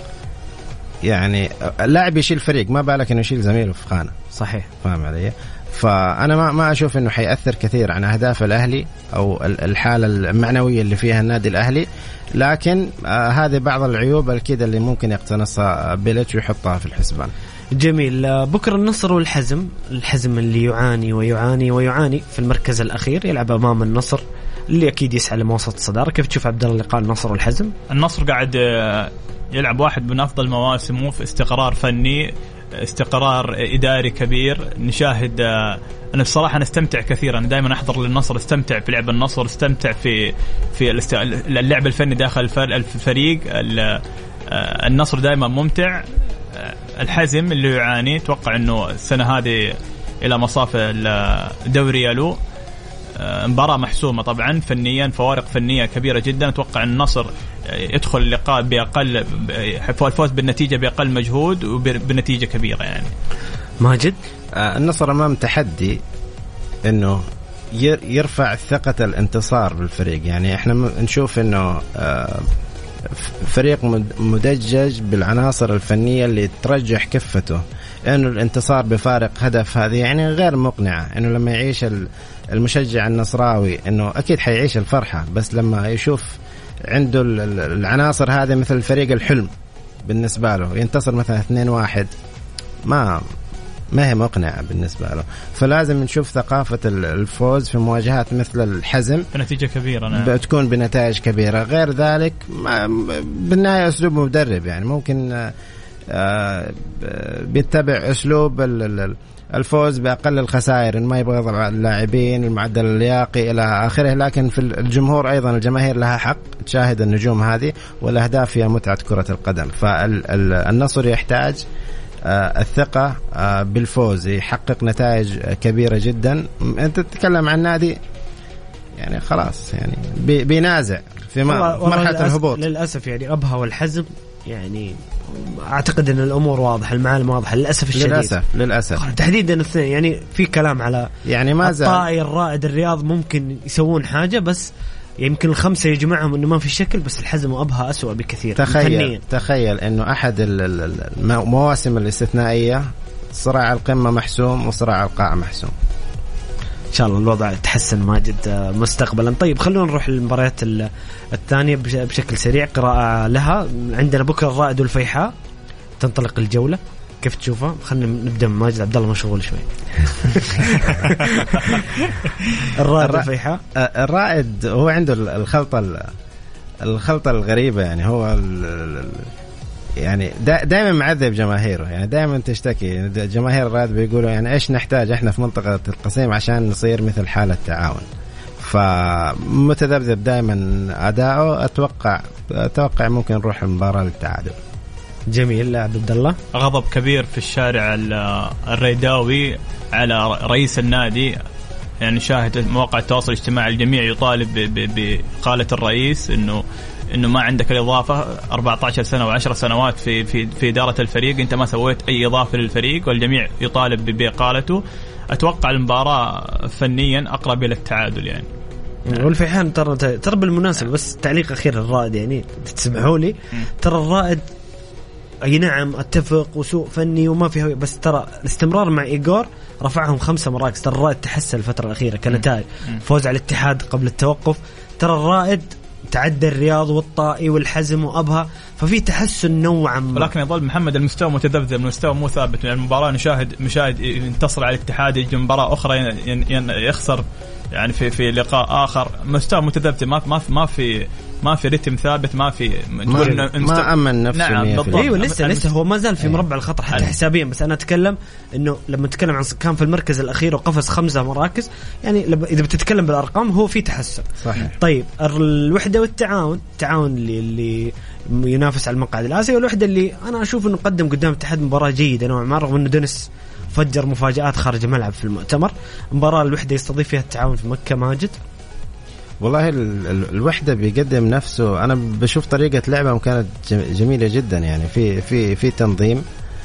يعني لاعب يشيل فريق، ما بالك انه يشيل زميله في خانة. صحيح، فاهم علي؟ فأنا ما أشوف إنه حيأثر كثير عن أهداف الأهلي أو الحالة المعنوية اللي فيها النادي الأهلي، لكن هذه بعض العيوب الكده اللي ممكن يقتنصها بيليتش ويحطها في الحسبان. جميل. بكرة النصر والحزم. الحزم اللي يعاني في المركز الأخير يلعب أمام النصر اللي أكيد يسعى لموسط الصدارة. كيف تشوف عبد الله لقاء النصر والحزم؟ النصر قاعد يلعب واحد من أفضل مواسمه في استقرار فني، استقرار إداري كبير. نشاهد أنا بصراحة نستمتع كثيرا، دائما أحضر للنصر، استمتع في لعب النصر، استمتع في اللعب الفني داخل الفريق. النصر دائما ممتع. الحزم اللي يعاني، توقع أنه السنة هذه إلى مصاف الدوري يلو. مباراة محسومة طبعا فنيا، فوارق فنية كبيرة جدا. أتوقع النصر يدخل اللقاء بأقل الفوز بالنتيجة بأقل مجهود وبنتيجة كبيرة. يعني ماجد، النصر أمام تحدي إنه يرفع ثقة الانتصار بالفريق. يعني إحنا نشوف إنه فريق مدجج بالعناصر الفنية اللي ترجح كفته، إنه الانتصار بفارق هدف هذه يعني غير مقنعة. إنه لما يعيش المشجع النصراوي إنه أكيد حيعيش الفرحة، بس لما يشوف عنده العناصر هذه مثل فريق الحلم بالنسبة له ينتصر مثلا 2-1 ما هي مقنعة بالنسبة له. فلازم نشوف ثقافة الفوز في مواجهات مثل الحزم بنتيجة كبيرة، بتكون بنتائج كبيرة. غير ذلك بالنهاية أسلوب مدرب، يعني ممكن بيتبع أسلوب الفوز بأقل الخسائر، ما يبغض اللاعبين، المعدل اللياقي إلى آخره. لكن في الجمهور أيضا، الجماهير لها حق تشاهد النجوم هذه، والأهداف فيها متعة كرة القدم. فالنصر يحتاج الثقة بالفوز، يحقق نتائج كبيرة جدا. أنت تتكلم عن نادي يعني خلاص يعني بينازع في مرحلة الهبوط للأسف. يعني أبها والحزم يعني أعتقد أن الأمور واضحة، المعالم واضحة للأسف الشديد. للأسف تحديدا الاثنين. يعني في كلام على يعني ما زال الطائي الرائد الرياض ممكن يسوون حاجة، بس يمكن الخمسة يجمعهم إنه ما في شكل. بس الحزم وأبها أسوأ بكثير. تخيل إنه أحد المواسم الاستثنائية صراع القمة محسوم وصراع القاع محسوم. إن شاء الله الوضع يتحسن ماجد مستقبلا. طيب خلونا نروح للمباريات الثانية بشكل سريع، قراءة لها. عندنا بكرة الرائد والفيحاء تنطلق الجولة. كيف تشوفها؟ خلينا نبدأ من ماجد، عبد الله مشغول شوي. الرائد والفيحاء. الرائد هو عنده الخلطة الغريبة، يعني هو يعني دائما معذب جماهيره، يعني دائما تشتكي جماهير الرائد بيقولوا يعني ايش نحتاج احنا في منطقة القصيم عشان نصير مثل حالة التعاون. فمتذبذب دائما أداؤه. أتوقع ممكن نروح المباراة للتعادل. جميل. عبد الله، غضب كبير في الشارع الريداوي على رئيس النادي. يعني شاهد مواقع التواصل الاجتماعي الجميع يطالب بقالة الرئيس انه ما عندك الاضافه 14 سنه و10 سنوات في اداره الفريق، انت ما سويت اي اضافه للفريق، والجميع يطالب بقالته. اتوقع المباراه فنيا اقرب الى التعادل يعني. والفيحان ترى بالمناسبه بس تعليق اخير للرائد، يعني تسمحوا لي، ترى الرائد اي نعم اتفق وسوء فني وما فيه، بس ترى الاستمرار مع إيغور رفعهم 5 مراكز. ترى الرائد تحسن الفتره الاخيره كنتائج، فوز على الاتحاد قبل التوقف. ترى الرائد تعدى الرياض والطائي والحزم وأبها، ففي تحسن نوعا ما. ولكن يظل محمد المستوى متذبذب، المستوى مو ثابت. يعني المباراة مشاهد ينتصر على الاتحاد، يجي مباراة أخرى يخسر يعني في لقاء آخر مستوى متذبذب، ما في رتم ثابت، ما أمن نفسه. نعم بالضبط. ايوه لسه هو ما زال في مربع الخطر حتى حسابيا، بس انا اتكلم انه لما نتكلم عن كان في المركز الاخير وقفز 5 مراكز، يعني اذا بتتكلم بالارقام هو في تحسن. صحيح. طيب الوحده والتعاون اللي ينافس على المقعد الآسيوي، والوحده اللي انا اشوف انه قدم قدام الاتحاد مباراه جيده نوعا ما، رغم انه دونيس فجر مفاجآت خارج الملعب في المؤتمر. مباراة الوحدة يستضيف فيها التعاون في مكة. ماجد والله الوحدة بيقدم نفسه، أنا بشوف طريقة لعبهم كانت جميلة جدا، يعني في تنظيم،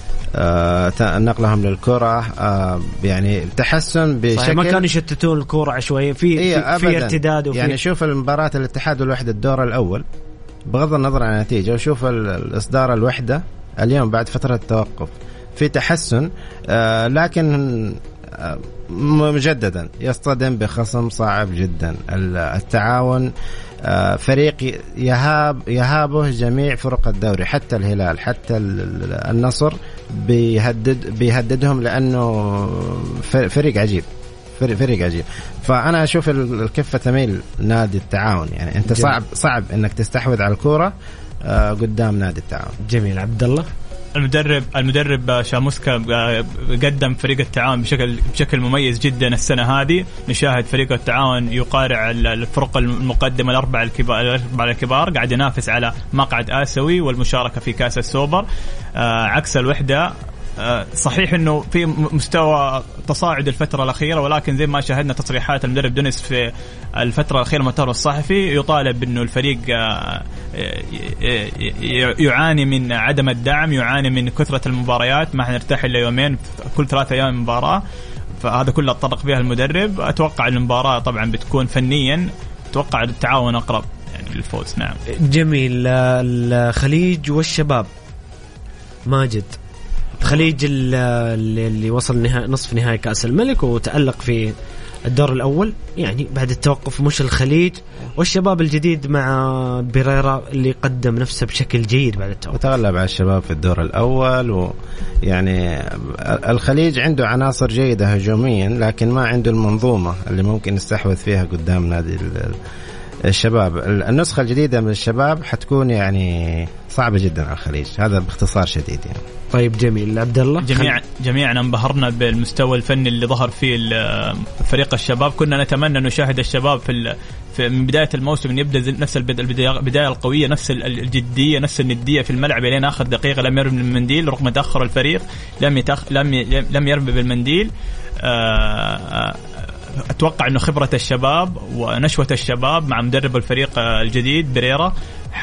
نقلهم للكرة، يعني تحسن بشكل ما كانوا يشتتون الكرة عشوائية في ارتداد يعني شوف المباراة الاتحاد والوحدة الدور الأول بغض النظر عن النتيجة، وشوف الإصدار الوحدة اليوم بعد فترة توقف في تحسن، لكن مجددا يصطدم بخصم صعب جدا. التعاون فريق يهابه جميع فرق الدوري، حتى الهلال حتى النصر بيهددهم، لأنه فريق عجيب. فأنا أشوف الكفة تميل نادي التعاون، يعني أنت صعب أنك تستحوذ على الكرة قدام نادي التعاون. جميل. عبد الله المدرب شاموسكا قدم فريق التعاون بشكل مميز جدا السنة هذه. نشاهد فريق التعاون يقارع الفرق المقدمة الأربعة الكبار، قاعد ينافس على مقعد آسيوي والمشاركة في كأس السوبر، عكس الوحدة. صحيح انه في مستوى تصاعد الفتره الاخيره، ولكن زي ما شاهدنا تصريحات المدرب دونيس في الفتره الاخيره مؤتمر الصحفي يطالب انه الفريق يعاني من عدم الدعم، يعاني من كثره المباريات، ما حنرتاح الا يومين كل 3 أيام مباراه. فهذا كله اتطرق فيها المدرب. اتوقع المباراه طبعا بتكون فنيا اتوقع التعاون اقرب يعني للفوز. نعم. جميل. الخليج والشباب. ماجد، الخليج اللي وصل نصف نهائي كأس الملك وتألق في الدور الأول، يعني بعد التوقف مش الخليج، والشباب الجديد مع بيريرا اللي قدم نفسه بشكل جيد بعد التوقف وتغلب على الشباب في الدور الأول. ويعني الخليج عنده عناصر جيدة هجوميا، لكن ما عنده المنظومة اللي ممكن يستحوذ فيها قدام نادي الشباب. النسخة الجديدة من الشباب حتكون يعني صعبة جدا على الخليج، هذا باختصار شديد يعني. طيب جميل. عبد الله، جميعنا انبهرنا بالمستوى الفني اللي ظهر فيه فريق الشباب. كنا نتمنى أن نشاهد الشباب من بداية الموسم أن يبدأ نفس البداية القوية، نفس الجدية، نفس الندية في الملعب لين آخر دقيقة. لم يرمي بالمنديل رغم تأخر الفريق، لم يرمي بالمنديل. أتوقع أنه خبرة الشباب ونشوة الشباب مع مدرب الفريق الجديد بريرا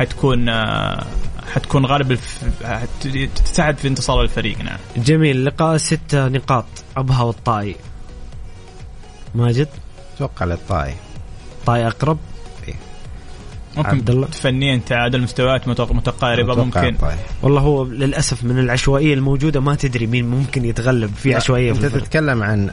حتكون غالب تساعد في انتصار الفريق. نعم. جميل. لقاء 6 نقاط، أبها والطائي. ماجد، أتوقع للطائي. طائي أقرب. ممكن فنيا تعادل، مستويات متقاربة ممكن. والله هو للأسف من العشوائية الموجودة ما تدري مين ممكن يتغلب في عشوائية. أنت تتكلم عن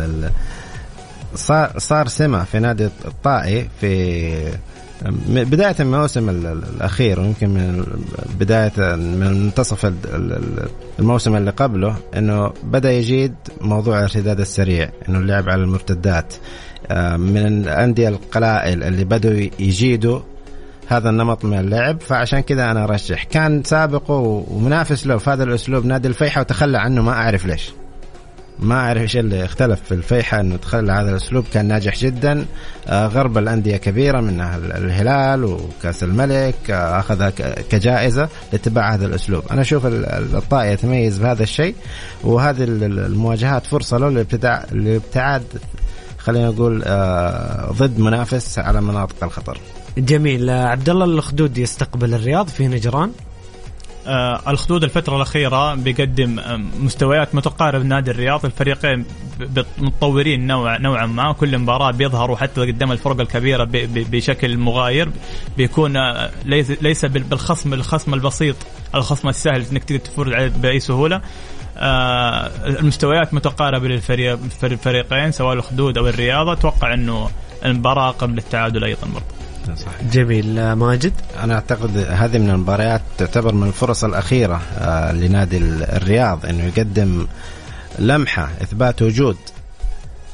صار سمة في نادي الطائي في بداية من الموسم الأخير، ويمكن من بداية من منتصف الموسم اللي قبله، إنه بدأ يجيد موضوع الارتداد السريع، إنه اللعب على المرتدات. من الأندية القلائل اللي بدأوا يجيدوا هذا النمط من اللعب، فعشان كذا أنا أرشح. كان سابقه ومنافس له في هذا الأسلوب نادي الفيحة وتخلى عنه، ما أعرف ليش، ما أعرف إيش اللي اختلف في الفيحة إنه تخلى هذا الأسلوب. كان ناجح جدا، غرب الأندية كبيرة منها الهلال وكأس الملك أخذها كجائزة لاتباع هذا الأسلوب. أنا أشوف الطائي يتميز بهذا الشيء، وهذه المواجهات فرصة له للابتعاد، خلينا نقول ضد منافس على مناطق الخطر. جميل. عبد الله، الخدود يستقبل الرياض في نجران. الخدود الفترة الأخيرة بيقدم مستويات متقاربة نادي الرياض. الفريقين متطورين نوعا ما، كل مباراة بيظهروا حتى قدام الفرق الكبيرة بشكل مغاير، بيكون ليس بالخصم البسيط، الخصم السهل انك تقدر تفوز بأي سهولة. المستويات متقاربة للفريقين سواء الخدود أو الرياضة. أتوقع أنه المباراة قبل التعادل أيضا برضه. صحيح. جميل. ماجد، أنا أعتقد هذه من المباريات تعتبر من الفرص الأخيرة لنادي الرياض إنه يقدم لمحة إثبات وجود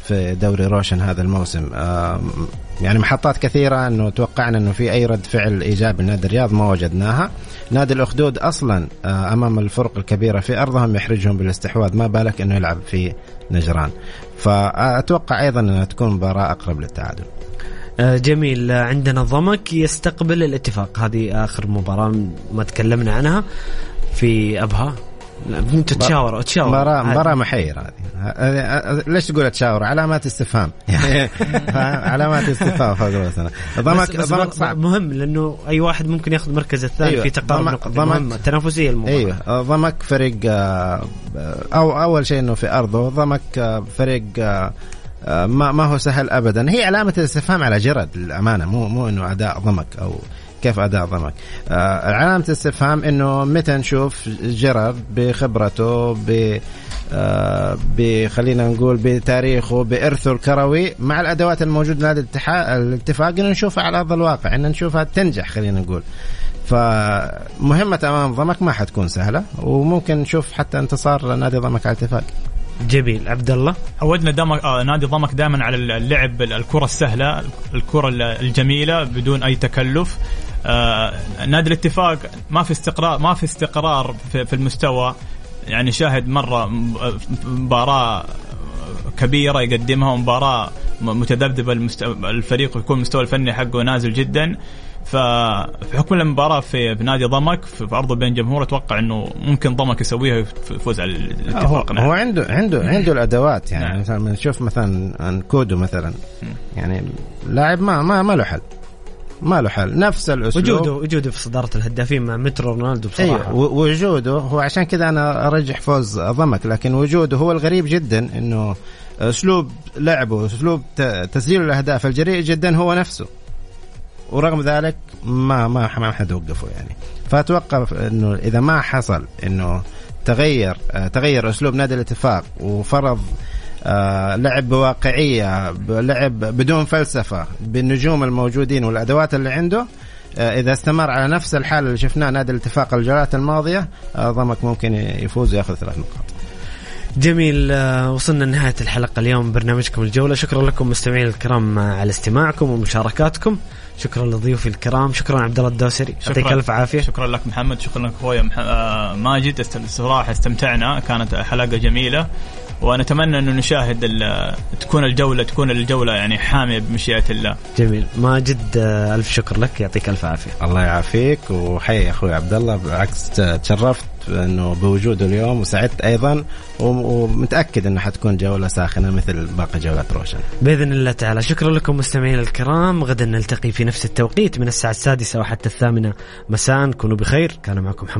في دوري روشن هذا الموسم. يعني محطات كثيرة أنه توقعنا أنه في أي رد فعل إيجابي لنادي الرياض ما وجدناها. نادي الأخدود أصلا أمام الفرق الكبيرة في أرضهم يحرجهم بالاستحواذ، ما بالك أنه يلعب في نجران. فأتوقع أيضا أنها تكون مباراة أقرب للتعادل. جميل. عندنا ضمك يستقبل الاتفاق، هذه آخر مباراة ما تكلمنا عنها في أبها. تتشاور مباراة محيرة هذه. ليش تقول تشاور؟ علامات استفهام علامات استفهام فوق سنة. ضمك صعب مهم لأنه أي واحد ممكن يأخذ مركز الثاني. أيوة. في تقارب نقط مهمة تنافسية المباراة. أيوة. ضمك فريق أو أول شيء إنه في أرضه ضمك فريق ما هو سهل أبدا. هي علامة الاستفهام على جرد للأمانة، مو إنه أداء ضمك أو كيف أداء ضمك. علامة الاستفهام إنه متى نشوف جرد بخبرته خلينا نقول بتاريخه بإرثه الكروي مع الأدوات الموجودة نادي الاتفاق، إنه نشوفها على أرض الواقع، إنه نشوفها تنجح خلينا نقول. فمهمة أمام ضمك ما حتكون سهلة، وممكن نشوف حتى انتصار نادي ضمك على الاتفاق. جميل. عبد الله، عودنا نادي ضمك دائما على اللعب الكرة السهلة، الكرة الجميلة بدون أي تكلف. نادي الاتفاق ما في استقرار في المستوى. يعني شاهد مرة مباراة كبيرة يقدمها ومباراة متذبذبة، الفريق يكون مستوى الفني حقه نازل جدا. ففي حكم المباراة في نادي ضمك في أرضه بين جمهور، أتوقع إنه ممكن ضمك يسويها ويفوز على الاتفاق. هو عنده الأدوات. يعني مثلا نشوف مثلا كودو مثلا، يعني لاعب ما له حل نفس الأسلوب. وجوده في صدارة الهدافين مع مترو رونالدو بصراحة. أيوة. وجوده هو عشان كذا أنا أرجح فوز ضمك. لكن وجوده هو الغريب جدا، إنه أسلوب لعبه أسلوب تسجيل الأهداف الجريء جدا هو نفسه، ورغم ذلك ما حد وقفه يعني. فأتوقع إنه إذا ما حصل إنه تغير أسلوب نادي الاتفاق وفرض لعب بواقعية، لعب بدون فلسفة بالنجوم الموجودين والأدوات اللي عنده، إذا استمر على نفس الحال اللي شفناه نادي الاتفاق الجولات الماضية، ضمك ممكن يفوز ويأخذ 3 نقاط. جميل. وصلنا لنهاية الحلقة اليوم برنامجكم الجولة. شكرا لكم مستمعين الكرام على استماعكم ومشاركاتكم. شكرا لضيوفي الكرام. شكرا عبد الله الدوسري، يعطيك الف عافيه. شكرا لك محمد. شكرا لك اخويا ماجد. صراحه استمتعنا، كانت حلقه جميله، ونتمنى انه نشاهد تكون الجوله يعني حاميه بمشيئه الله. جميل. ماجد الف شكر لك، يعطيك الف عافيه. الله يعافيك وحي اخوي عبد الله، بالعكس تشرفت انه بوجوده اليوم وسعدت ايضا، ومتاكد انها حتكون جوله ساخنه مثل باقي جولات روشن باذن الله تعالى. شكرا لكم مستمعين الكرام. غدا نلتقي في نفس التوقيت من الساعه 6 وحتى 8 مساء. كونوا بخير. كان معكم